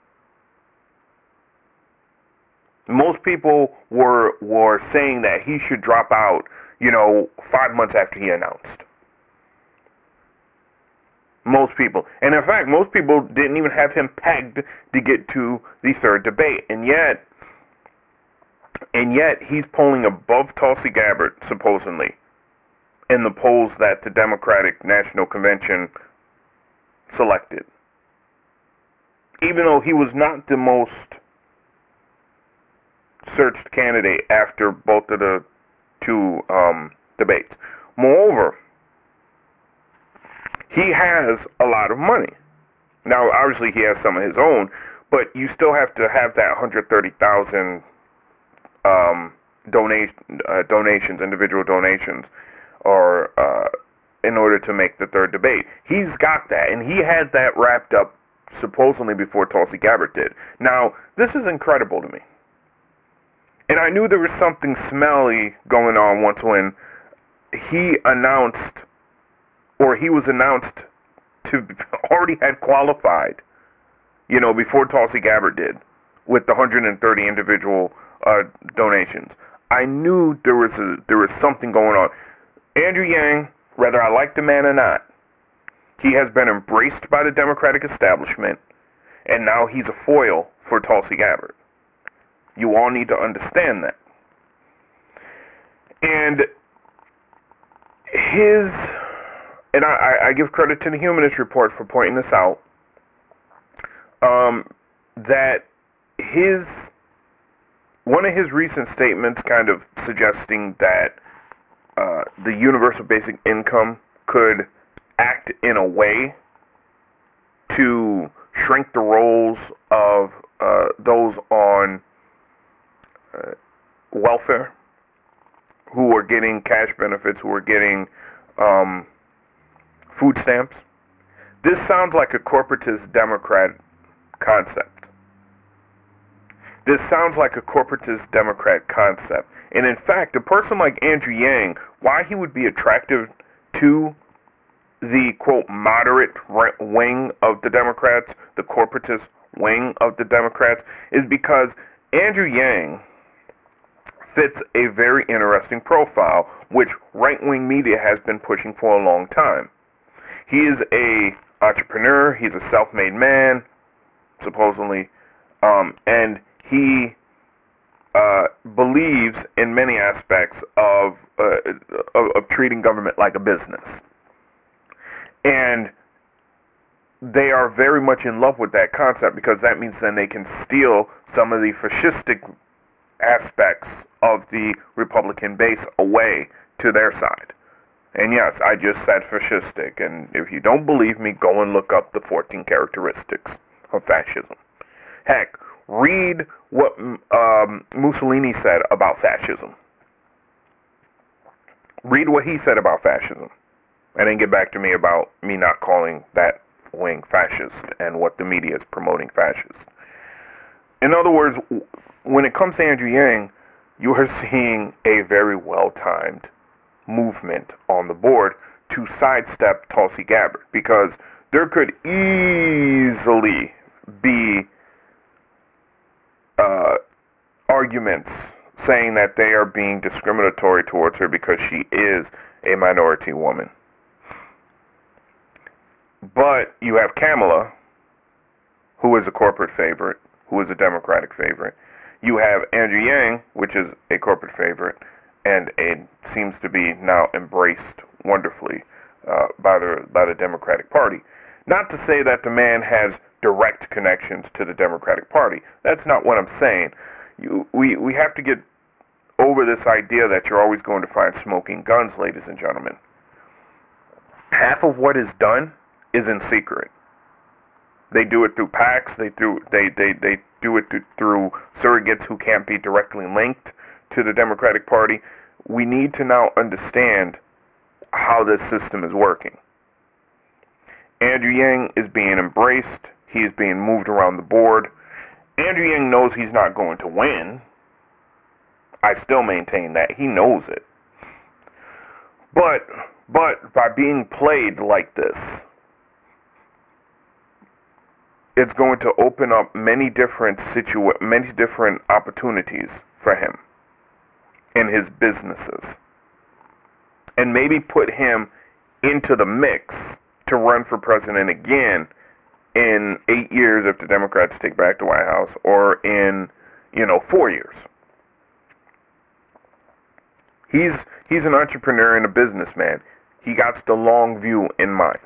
Most people were saying that he should drop out, 5 months after he announced. Most people. And in fact, most people didn't even have him pegged to get to the third debate. And yet he's polling above Tulsi Gabbard, supposedly, in the polls that the Democratic National Convention selected. Even though he was not the most searched candidate after both of the two debates. Moreover, he has a lot of money. Now, obviously, he has some of his own, but you still have to have that 130,000 donations, individual donations, or in order to make the third debate. He's got that, and he had that wrapped up supposedly before Tulsi Gabbard did. Now, this is incredible to me. And I knew there was something smelly going on once when he announced, or he was announced to already had qualified, before Tulsi Gabbard did, with the 130 individual donations. I knew there was something going on. Andrew Yang, whether I like the man or not, he has been embraced by the Democratic establishment, and now he's a foil for Tulsi Gabbard. You all need to understand that. And I give credit to the Humanist Report for pointing this out, that one of his recent statements kind of suggesting that the universal basic income could act in a way to shrink the rolls of those on welfare, who are getting cash benefits, who are getting food stamps. This sounds like a corporatist Democrat concept. This sounds like a corporatist Democrat concept. And in fact, a person like Andrew Yang, why he would be attractive to the, quote, moderate wing of the Democrats, the corporatist wing of the Democrats, is because Andrew Yang fits a very interesting profile, which right-wing media has been pushing for a long time. He is a entrepreneur, he's a self-made man, supposedly, and he believes in many aspects of treating government like a business. And they are very much in love with that concept, because that means then they can steal some of the fascistic aspects of the Republican base away to their side. And yes, I just said fascistic, and if you don't believe me, go and look up the 14 characteristics of fascism. Heck, read what Mussolini said about fascism. Read what he said about fascism, and then get back to me about me not calling that wing fascist and what the media is promoting fascist. In other words, when it comes to Andrew Yang, you are seeing a very well-timed movement on the board to sidestep Tulsi Gabbard, because there could easily be arguments saying that they are being discriminatory towards her because she is a minority woman. But you have Kamala, who is a corporate favorite, who is a Democratic favorite. You have Andrew Yang, which is a corporate favorite, and it seems to be now embraced wonderfully by the Democratic Party. Not to say that the man has direct connections to the Democratic Party. That's not what I'm saying. We have to get over this idea that you're always going to find smoking guns, ladies and gentlemen. Half of what is done is in secret. They do it through PACs. They do it through surrogates who can't be directly linked to the Democratic Party. We need to now understand how this system is working. Andrew Yang is being embraced. He is being moved around the board. Andrew Yang knows he's not going to win. I still maintain that. He knows it. But by being played like this, it's going to open up many different opportunities for him in his businesses, and maybe put him into the mix to run for president again in 8 years if the Democrats take back the White House, or in 4 years. He's an entrepreneur and a businessman. He got the long view in mind.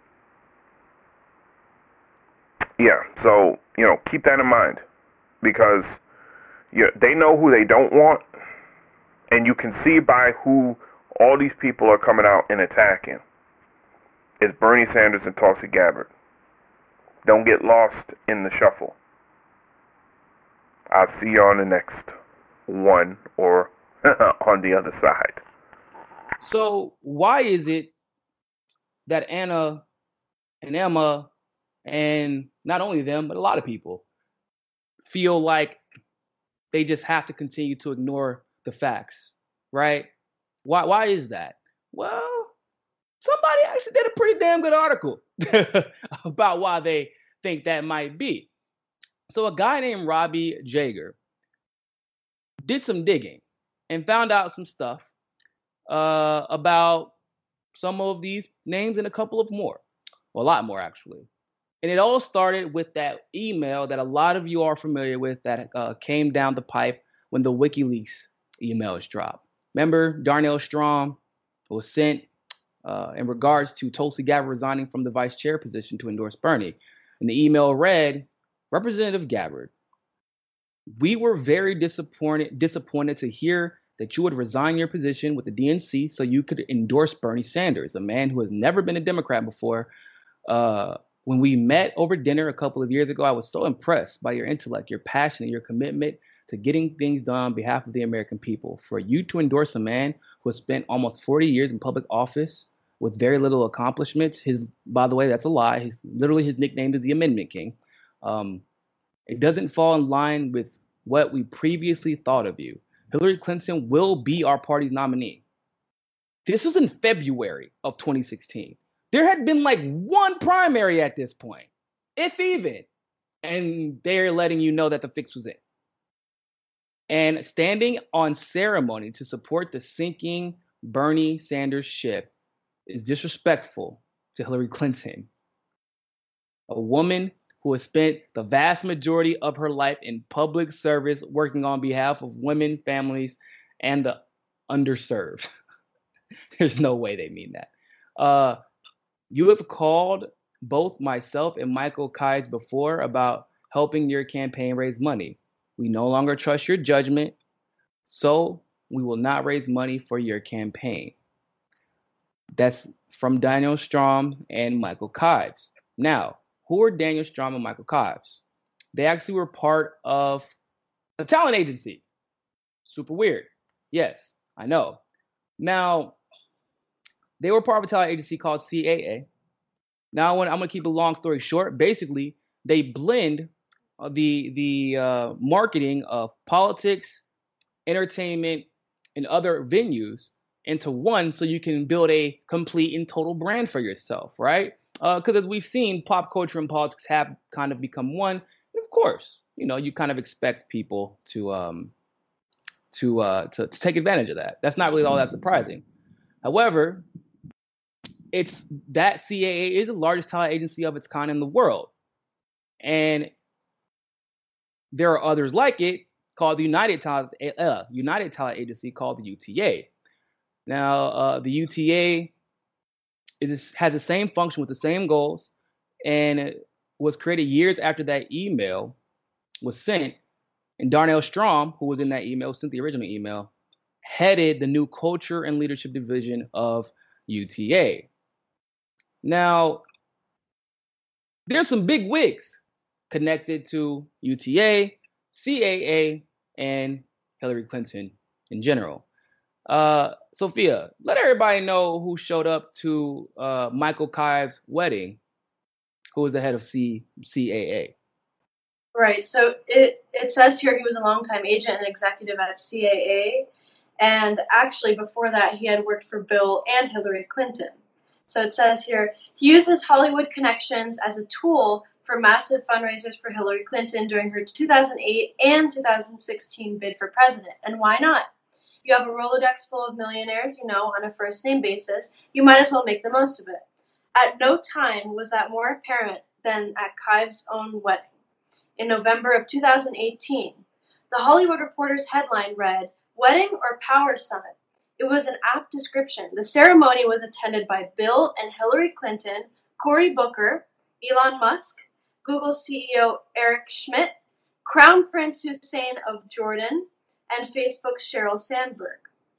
Yeah, so, keep that in mind, because they know who they don't want, and you can see by who all these people are coming out and attacking. It's Bernie Sanders and Tulsi Gabbard. Don't get lost in the shuffle. I'll see you on the next one, or on the other side. So why is it that Anna and Emma, and not only them, but a lot of people, feel like they just have to continue to ignore the facts, right? Why is that? Well, somebody actually did a pretty damn good article about why they think that might be. So a guy named Robbie Jager did some digging and found out some stuff about some of these names and a couple of more, well, a lot more actually. And it all started with that email that a lot of you are familiar with that came down the pipe when the WikiLeaks emails dropped. Remember Darnell Strom was sent in regards to Tulsi Gabbard resigning from the vice chair position to endorse Bernie. And the email read, Representative Gabbard, we were very disappointed to hear that you would resign your position with the DNC so you could endorse Bernie Sanders, a man who has never been a Democrat before, When we met over dinner a couple of years ago, I was so impressed by your intellect, your passion, and your commitment to getting things done on behalf of the American people. For you to endorse a man who has spent almost 40 years in public office with very little accomplishments, by the way, that's a lie. His nickname is the Amendment King. It doesn't fall in line with what we previously thought of you. Hillary Clinton will be our party's nominee. This was in February of 2016. There had been like one primary at this point, if even. And they're letting you know that the fix was in. And standing on ceremony to support the sinking Bernie Sanders ship is disrespectful to Hillary Clinton, a woman who has spent the vast majority of her life in public service working on behalf of women, families, and the underserved. There's no way they mean that. You have called both myself and Michael Kives before about helping your campaign raise money. We no longer trust your judgment, so we will not raise money for your campaign. That's from Daniel Strom and Michael Kives. Now, who are Daniel Strom and Michael Kives? They actually were part of a talent agency. Super weird. Yes, I know. Now, they were part of a talent agency called CAA. Now, I'm going to keep a long story short. Basically, they blend the marketing of politics, entertainment, and other venues into one so you can build a complete and total brand for yourself, right? Because as we've seen, pop culture and politics have kind of become one. And of course, you kind of expect people to take advantage of that. That's not really all that surprising. However, it's that CAA is the largest talent agency of its kind in the world. And there are others like it called the United Talent Agency called the UTA. Now, the UTA has the same function with the same goals, and it was created years after that email was sent. And Darnell Strom, who was in that email, sent the original email, headed the new culture and leadership division of UTA. Now, there's some big wigs connected to UTA, CAA, and Hillary Clinton in general. Sophia, let everybody know who showed up to Michael Kives' wedding, who was the head of CAA. Right. So it says here he was a longtime agent and executive at CAA. And actually, before that, he had worked for Bill and Hillary Clinton. So it says here, he used his Hollywood connections as a tool for massive fundraisers for Hillary Clinton during her 2008 and 2016 bid for president. And why not? You have a Rolodex full of millionaires, on a first-name basis. You might as well make the most of it. At no time was that more apparent than at Kives' own wedding. In November of 2018, the Hollywood Reporter's headline read, "Wedding or Power Summit?" It was an apt description. The ceremony was attended by Bill and Hillary Clinton, Cory Booker, Elon Musk, Google CEO Eric Schmidt, Crown Prince Hussein of Jordan, and Facebook's Sheryl Sandberg.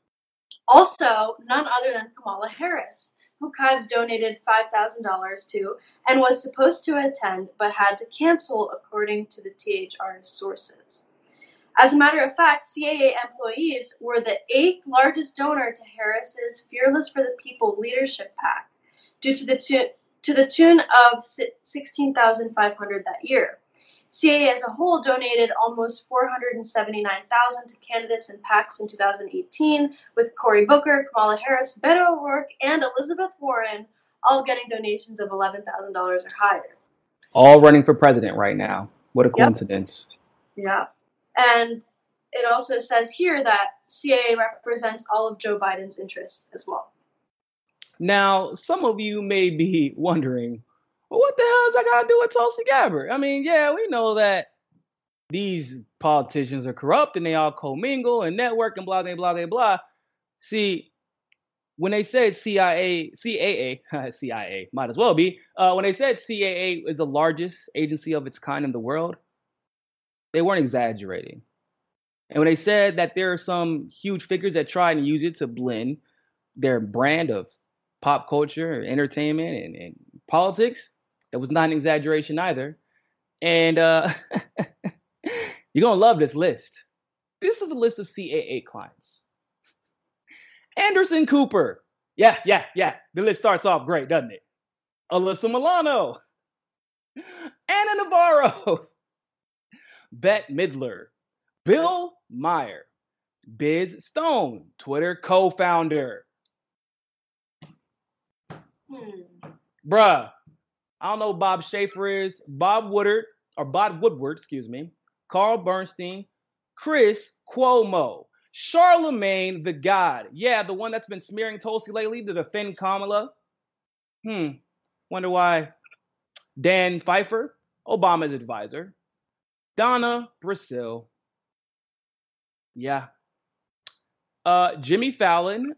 Also, none other than Kamala Harris, who Kives donated $5,000 to and was supposed to attend but had to cancel, according to the THR's sources. As a matter of fact, CAA employees were the 8th largest donor to Harris's Fearless for the People leadership PAC, due to the tune of $16,500 that year. CAA as a whole donated almost $479,000 to candidates and PACs in 2018, with Cory Booker, Kamala Harris, Beto O'Rourke, and Elizabeth Warren all getting donations of $11,000 or higher. All running for president right now. What a coincidence. Yeah. And it also says here that CAA represents all of Joe Biden's interests as well. Now, some of you may be wondering, well, what the hell is that got to do with Tulsi Gabbard? I mean, yeah, we know that these politicians are corrupt and they all commingle and network and blah, blah, blah, blah, blah. See, when they said CAA, might as well be, when they said CAA is the largest agency of its kind in the world, they weren't exaggerating. And when they said that there are some huge figures that try and use it to blend their brand of pop culture, entertainment, and politics, That was not an exaggeration either. And you're going to love this list. This is a list of CAA clients. Anderson Cooper. Yeah. The list starts off great, doesn't it? Alyssa Milano. Anna Navarro. Bette Midler. Bill Meyer. Biz Stone, Twitter co-founder. Bruh, I don't know who Bob Schaefer is. Bob Woodward, excuse me. Carl Bernstein, Chris Cuomo, Charlemagne the God. Yeah, the one that's been smearing Tulsi lately to defend Kamala. Wonder why. Dan Pfeiffer, Obama's advisor. Donna Brazile. Yeah. Jimmy Fallon,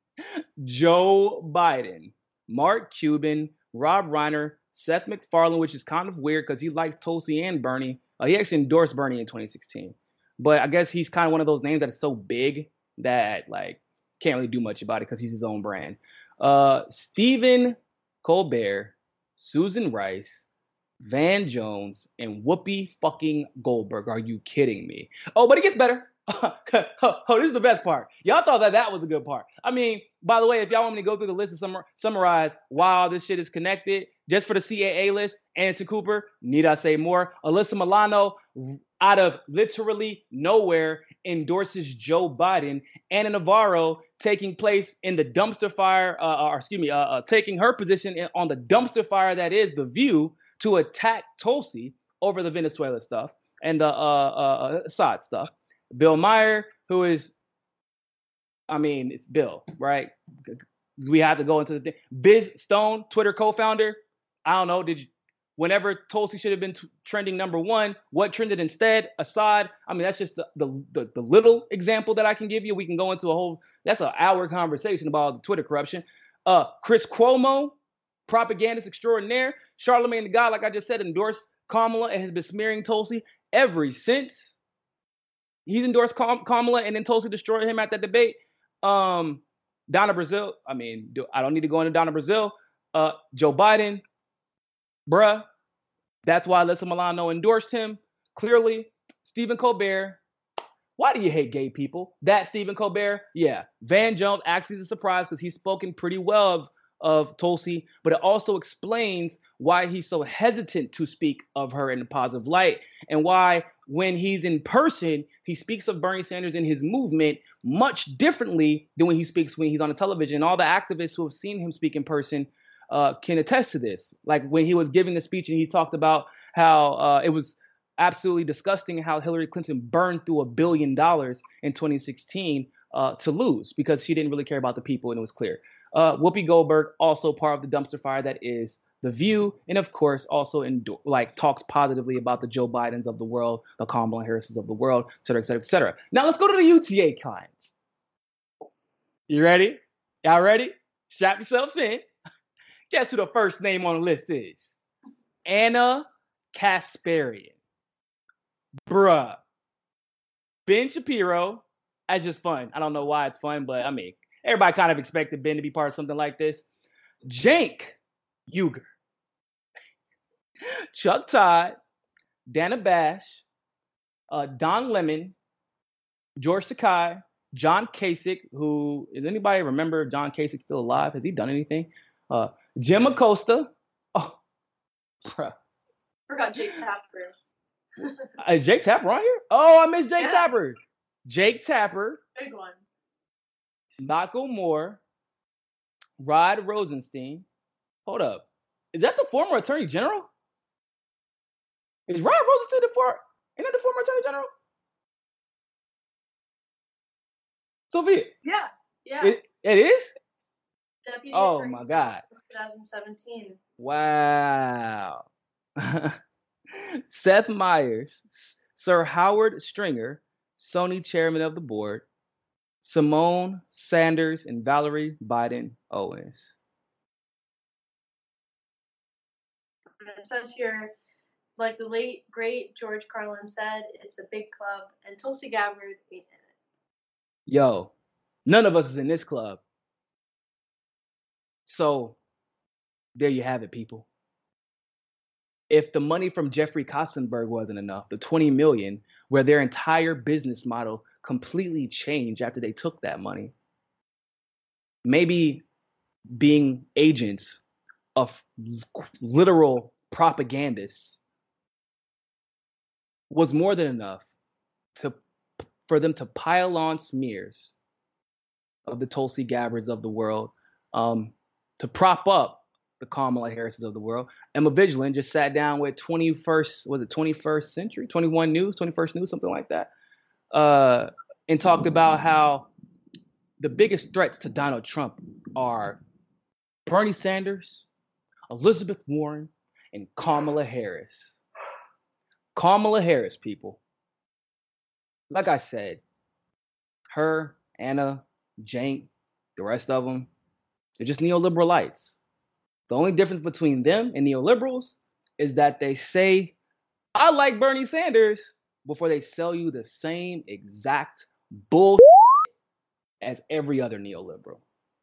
Joe Biden, Mark Cuban, Rob Reiner, Seth MacFarlane, which is kind of weird because he likes Tulsi and Bernie. He actually endorsed Bernie in 2016. But I guess he's kind of one of those names that is so big that like can't really do much about it because he's his own brand. Stephen Colbert, Susan Rice, Van Jones, and Whoopi fucking Goldberg. Are you kidding me? Oh, but it gets better. This is the best part. Y'all thought that was a good part. I mean, by the way, if y'all want me to go through the list and summarize why all this shit is connected, just for the CAA list, Anderson Cooper, need I say more? Alyssa Milano, out of literally nowhere, endorses Joe Biden. Anna Navarro taking place in the dumpster fire, taking her position on the dumpster fire that is The View to attack Tulsi over the Venezuela stuff and the Assad stuff. Bill Meyer, who is, it's Bill, right? We have to go into the thing. Biz Stone, Twitter co-founder. I don't know. Whenever Tulsi should have been trending number one, what trended instead? Assad. That's just the little example that I can give you. We can go into that's an hour conversation about the Twitter corruption. Chris Cuomo, propagandist extraordinaire. Charlemagne the God, like I just said, endorsed Kamala and has been smearing Tulsi ever since. He's endorsed Kamala and then Tulsi destroyed him at that debate. Donna Brazile. I don't need to go into Donna Brazile. Joe Biden. Bruh. That's why Alyssa Milano endorsed him. Clearly. Stephen Colbert. Why do you hate gay people? That Stephen Colbert. Yeah. Van Jones actually is a surprise because he's spoken pretty well of Tulsi, but it also explains why he's so hesitant to speak of her in a positive light and why when he's in person, he speaks of Bernie Sanders and his movement much differently than when he's on the television. All the activists who have seen him speak in person can attest to this. Like when he was giving the speech and he talked about how it was absolutely disgusting how Hillary Clinton burned through $1 billion in 2016 to lose because she didn't really care about the people and it was clear. Whoopi Goldberg, also part of the dumpster fire that is The View, and of course also talks positively about the Joe Bidens of the world, the Kamala Harrises of the world, et cetera, et cetera, et cetera. Now let's go to the UTA clients. You ready? Y'all ready? Strap yourselves in. Guess who the first name on the list is? Anna Kasparian. Bruh. Ben Shapiro. That's just fun. I don't know why it's fun, but everybody kind of expected Ben to be part of something like this. Cenk Uygur. Chuck Todd. Dana Bash. Don Lemon. George Takei. John Kasich, who, does anybody remember John Kasich still alive? Has he done anything? Jim Acosta. Oh, bruh. Forgot Jake Tapper. Is Jake Tapper on here? Oh, I missed Jake Tapper. Jake Tapper. Big one. Naco Moore. Rod Rosenstein. Hold up. Is that the former Attorney General? Is Rod Rosenstein the former Attorney General? Sophia. Yeah. It is? Deputy Oh Attorney my God. Since 2017. Wow. Seth Meyers, Sir Howard Stringer, Sony chairman of the board, Simone Sanders, and Valerie Biden Owens. It says here, like the late, great George Carlin said, it's a big club, and Tulsi Gabbard ain't in it. Yo, none of us is in this club. So, there you have it, people. if the money from Jeffrey Katzenberg wasn't enough, the $20 million, where their entire business model completely changed after they took that money, maybe being agents of literal propagandists was more than enough for them to pile on smears of the Tulsi Gabbards of the world, to prop up the Kamala Harrises of the world. Emma Vigilant just sat down with 21st Century, 21 News, 21st News, something like that, and talked about how the biggest threats to Donald Trump are Bernie Sanders, Elizabeth Warren, and Kamala Harris. Kamala Harris, people. Like I said, her, Anna, Cenk, the rest of them, they're just neoliberalites. The only difference between them and neoliberals is that they say, I like Bernie Sanders, before they sell you the same exact bullshit as every other neoliberal.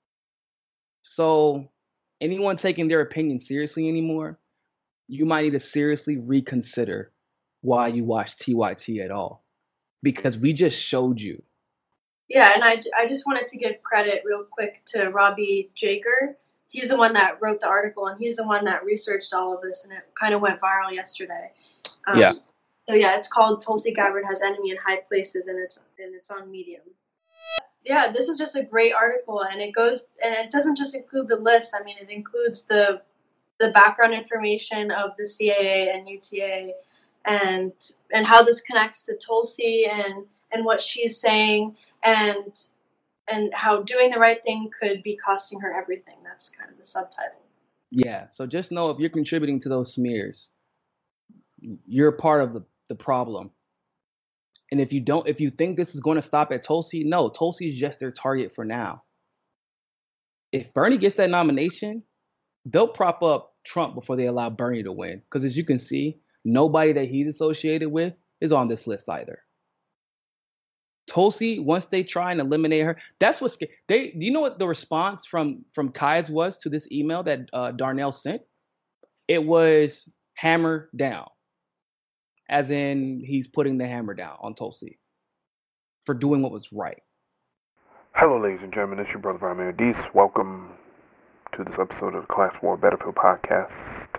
So anyone taking their opinion seriously anymore, you might need to seriously reconsider why you watch TYT at all. Because we just showed you. Yeah, and I just wanted to give credit real quick to Robbie Jager. He's the one that wrote the article, and he's the one that researched all of this, and it kind of went viral yesterday. Yeah. So yeah, it's called Tulsi Gabbard Has Enemy in High Places, and it's on Medium. Yeah, this is just a great article, and it doesn't just include the list. I mean, it includes the background information of the CAA and UTA, and how this connects to Tulsi and what she's saying, and how doing the right thing could be costing her everything. That's kind of the subtitle. Yeah, so just know if you're contributing to those smears, you're part of the problem. And if you think this is going to stop at Tulsi, no, Tulsi is just their target for now. If Bernie gets that nomination, they'll prop up Trump before they allow Bernie to win. Because as you can see, nobody that he's associated with is on this list either. Tulsi, once they try and eliminate her, that's what's do you know what the response from Kais was to this email that Darnell sent? It was hammer down, as in he's putting the hammer down on Tulsi for doing what was right. Hello, ladies and gentlemen, it's your brother Vladimir Dees. Welcome to this episode of the Class War Battlefield Podcast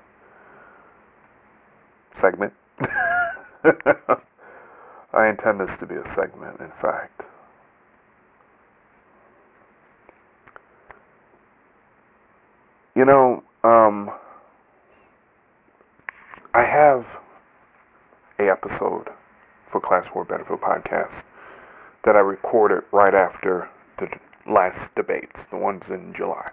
segment. I intend this to be a segment, in fact. You know, I have an episode for Class War Battlefield Podcast that I recorded right after the last debates, the ones in July.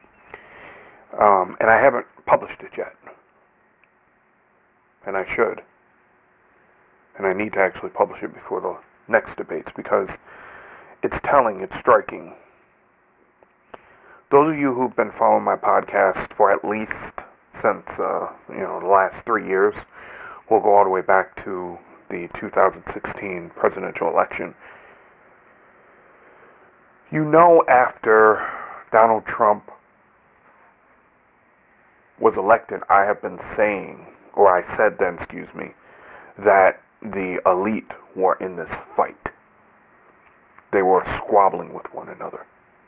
And I haven't published it yet. And I should. And I need to actually publish it before the next debates because it's telling, it's striking. Those of you who've been following my podcast for at least since the last 3 years, we'll go all the way back to the 2016 presidential election. You know, after Donald Trump was elected, I have been saying, or I said then, that the elite were in this fight. They were squabbling with one another.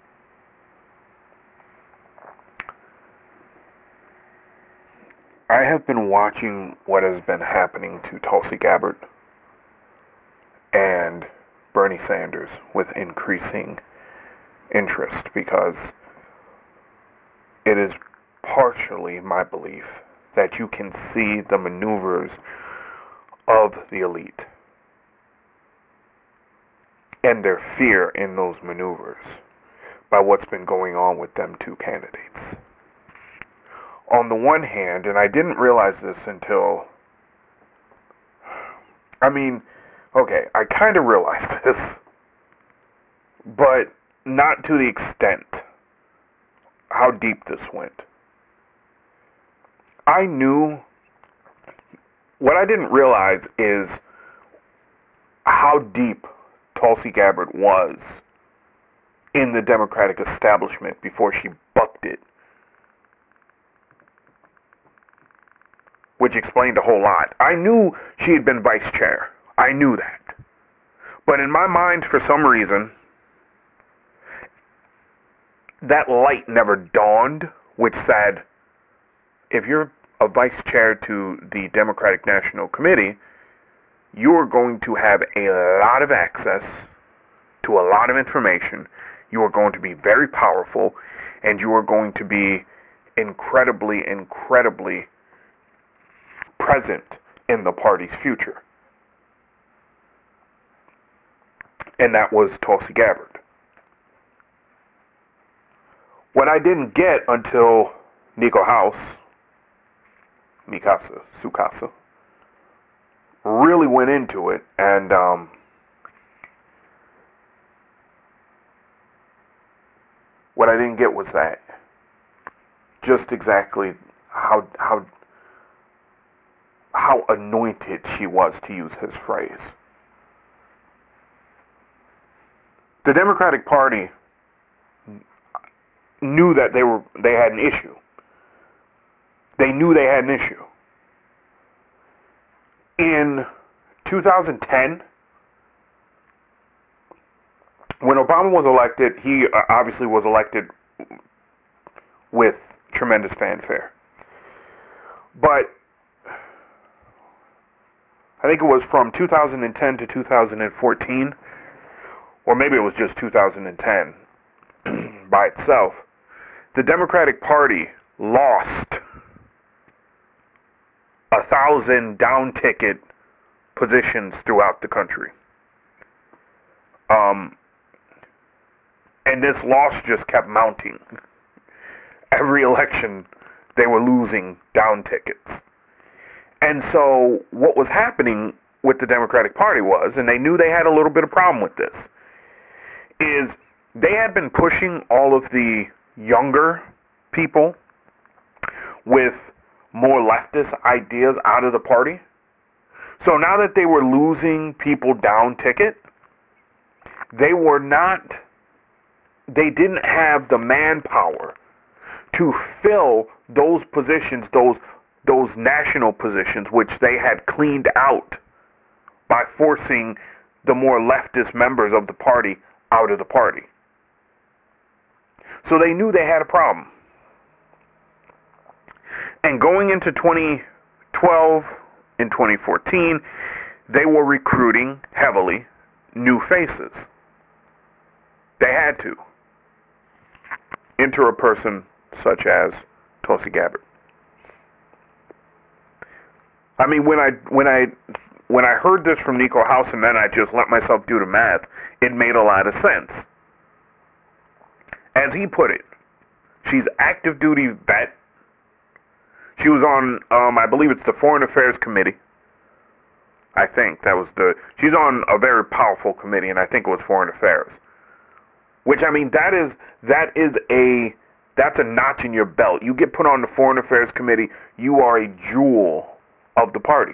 I have been watching what has been happening to Tulsi Gabbard and Bernie Sanders with increasing interest because it is partially my belief that you can see the maneuvers of the elite and their fear in those maneuvers by what's been going on with them two candidates. On the one hand, and I didn't realize this until, I kind of realized this, but not to the extent how deep this went. I knew, what I didn't realize is how deep Tulsi Gabbard was in the Democratic establishment before she bucked it which explained a whole lot. I knew she had been vice chair. I knew that. But in my mind, for some reason, that light never dawned, which said, if you're a vice chair to the Democratic National Committee, you are going to have a lot of access to a lot of information. You are going to be very powerful, and you are going to be incredibly, incredibly present in the party's future. And that was Tulsi Gabbard. What I didn't get until Nico House, Mikasa Sukasa, really went into it, and what I didn't get was that. Just exactly how anointed she was, to use his phrase. The Democratic Party knew that they had an issue. They knew they had an issue. In 2010, when Obama was elected, he obviously was elected with tremendous fanfare. But I think it was from 2010 to 2014, or maybe it was just 2010 by itself, the Democratic Party lost 1,000 down ticket positions throughout the country. And this loss just kept mounting. Every election, they were losing down tickets. And so what was happening with the Democratic Party was, and they knew they had a little bit of problem with this, is they had been pushing all of the younger people with more leftist ideas out of the party. So now that they were losing people down ticket, they didn't have the manpower to fill those positions, those national positions, which they had cleaned out by forcing the more leftist members of the party out of the party. So they knew they had a problem. And going into 2012 and 2014, they were recruiting heavily new faces. They had to. Enter a person such as Tulsi Gabbard. I mean, when I heard this from Nico House, and then I just let myself do the math, it made a lot of sense. As he put it, she's active duty vet. She was on, I believe it's the Foreign Affairs Committee. I think that was she's on a very powerful committee, and I think it was Foreign Affairs. Which, I mean, that's a notch in your belt. You get put on the Foreign Affairs Committee, you are a jewel of the party.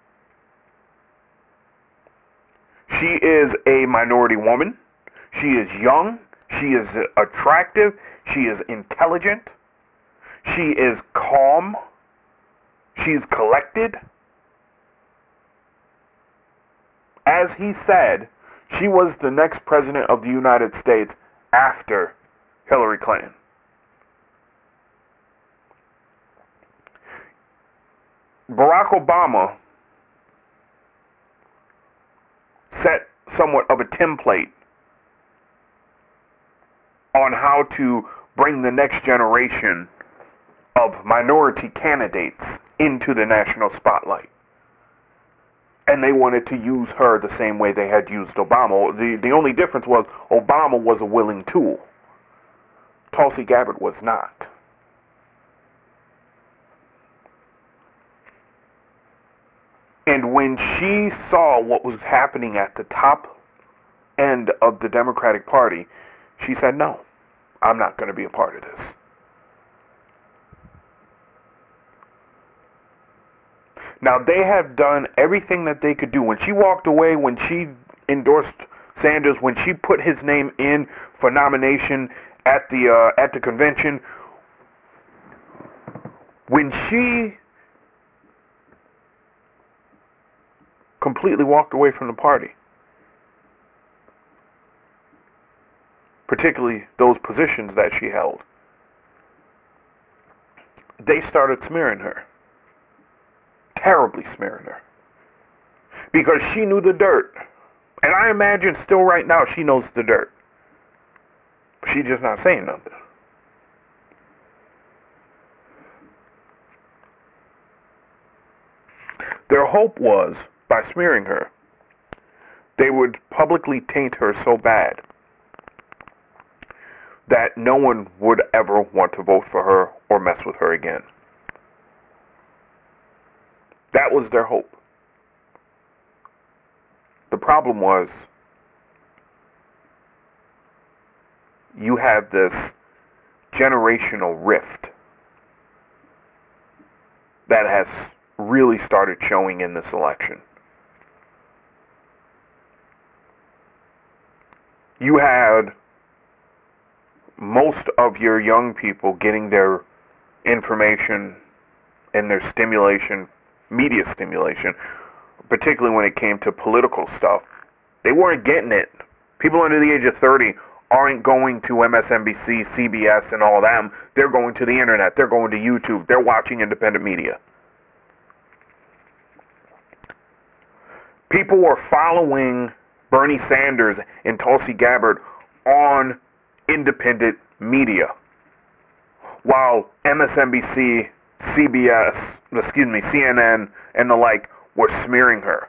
She is a minority woman. She is young. She is attractive. She is intelligent. She is calm. She's collected. As he said, she was the next president of the United States after Hillary Clinton. Barack Obama set somewhat of a template on how to bring the next generation of minority candidates into the national spotlight. And they wanted to use her the same way they had used Obama. The only difference was Obama was a willing tool. Tulsi Gabbard was not. And when she saw what was happening at the top end of the Democratic Party, she said, no, I'm not going to be a part of this. Now, they have done everything that they could do. When she walked away, when she endorsed Sanders, when she put his name in for nomination at the convention, when she completely walked away from the party. Particularly those positions that she held. They started smearing her. Terribly smearing her. Because she knew the dirt. And I imagine still right now she knows the dirt. She's just not saying nothing. Their hope was, by smearing her, they would publicly taint her so bad that no one would ever want to vote for her or mess with her again. That was their hope. The problem was, you have this generational rift that has really started showing in this election. You had most of your young people getting their information and their stimulation, media stimulation, particularly when it came to political stuff. They weren't getting it. People under the age of 30 aren't going to MSNBC, CBS, and all them. They're going to the internet. They're going to YouTube. They're watching independent media. People were following Bernie Sanders and Tulsi Gabbard on independent media, while MSNBC, CNN, and the like were smearing her.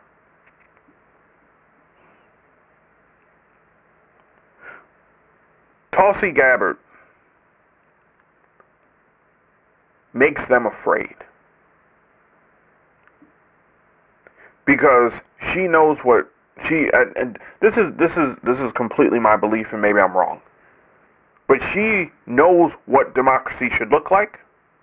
Tulsi Gabbard makes them afraid because she knows what she and this is completely my belief, and maybe I'm wrong, but she knows what democracy should look like.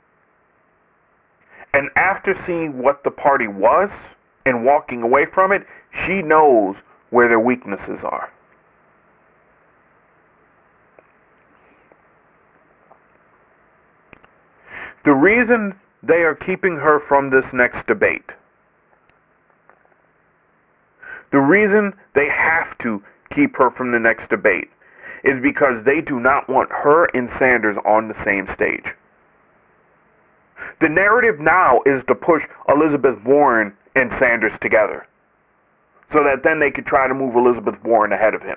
And after seeing what the party was and walking away from it, she knows where their weaknesses are. The reason they are keeping her from this next debate, the reason they have to keep her from the next debate, is because they do not want her and Sanders on the same stage. The narrative now is to push Elizabeth Warren and Sanders together, so that then they could try to move Elizabeth Warren ahead of him.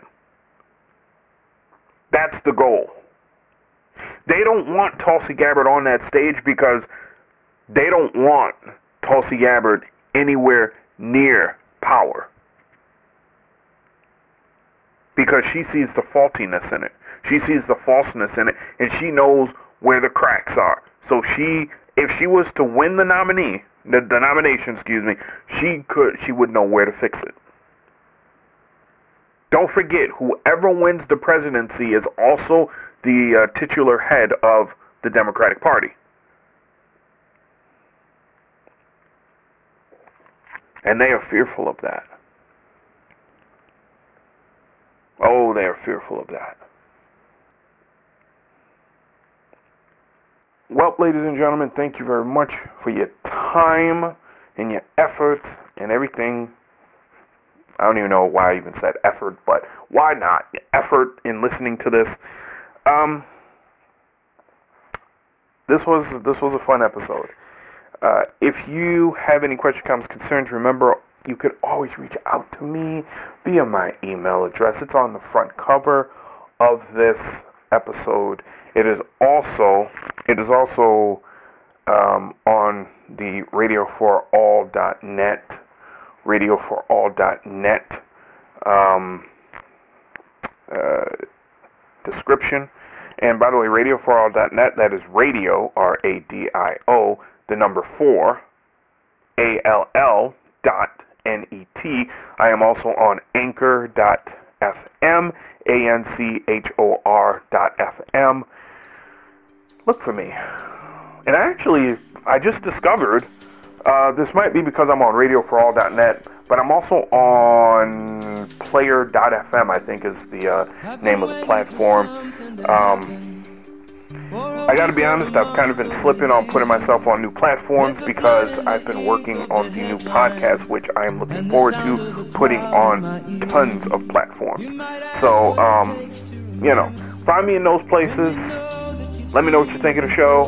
That's the goal. They don't want Tulsi Gabbard on that stage because they don't want Tulsi Gabbard anywhere near power. Because she sees the faultiness in it. She sees the falseness in it, and she knows where the cracks are. So if she was to win the nomination, she would know where to fix it. Don't forget, whoever wins the presidency is also the titular head of the Democratic Party. And they are fearful of that. Oh, they are fearful of that. Well, ladies and gentlemen, thank you very much for your time and your effort and everything. I don't even know why I even said effort, but why not? Effort in listening to this. This was a fun episode. If you have any questions, comments, concerns, remember you could always reach out to me via my email address. It's on the front cover of this episode. It is also on the radioforall.net description. And by the way, radioforall.net, that is radio, R-A-D-I-O, the number 4, ALL.net. I am also on anchor.fm, ANCHOR.fm. Look for me. And I just discovered, this might be because I'm on radioforall.net, but I'm also on player.fm, I think is the name of the platform. I gotta be honest, I've kind of been slipping on putting myself on new platforms because I've been working on the new podcast, which I am looking forward to putting on tons of platforms. So, find me in those places. Let me know what you think of the show.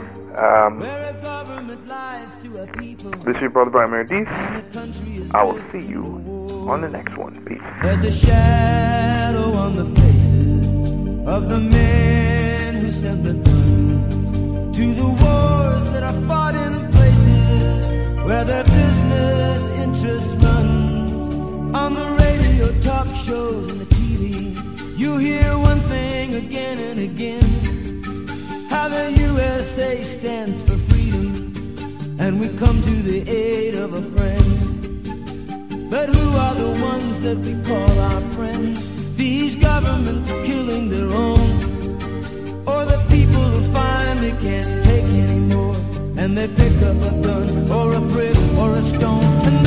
This is your brother Brian Meredith. I will see you on the next one. Peace. There's a shadow on the faces of the men who sent the guns to the wars that are fought in places where their business interest runs. On the radio, talk shows, and the TV, you hear one thing again and again, how the USA stands for freedom, and we come to the aid of a friend. But who are the ones that we call our friends? These governments killing their own, or the people who finally can't take anymore, and they pick up a gun or a brick or a stone, and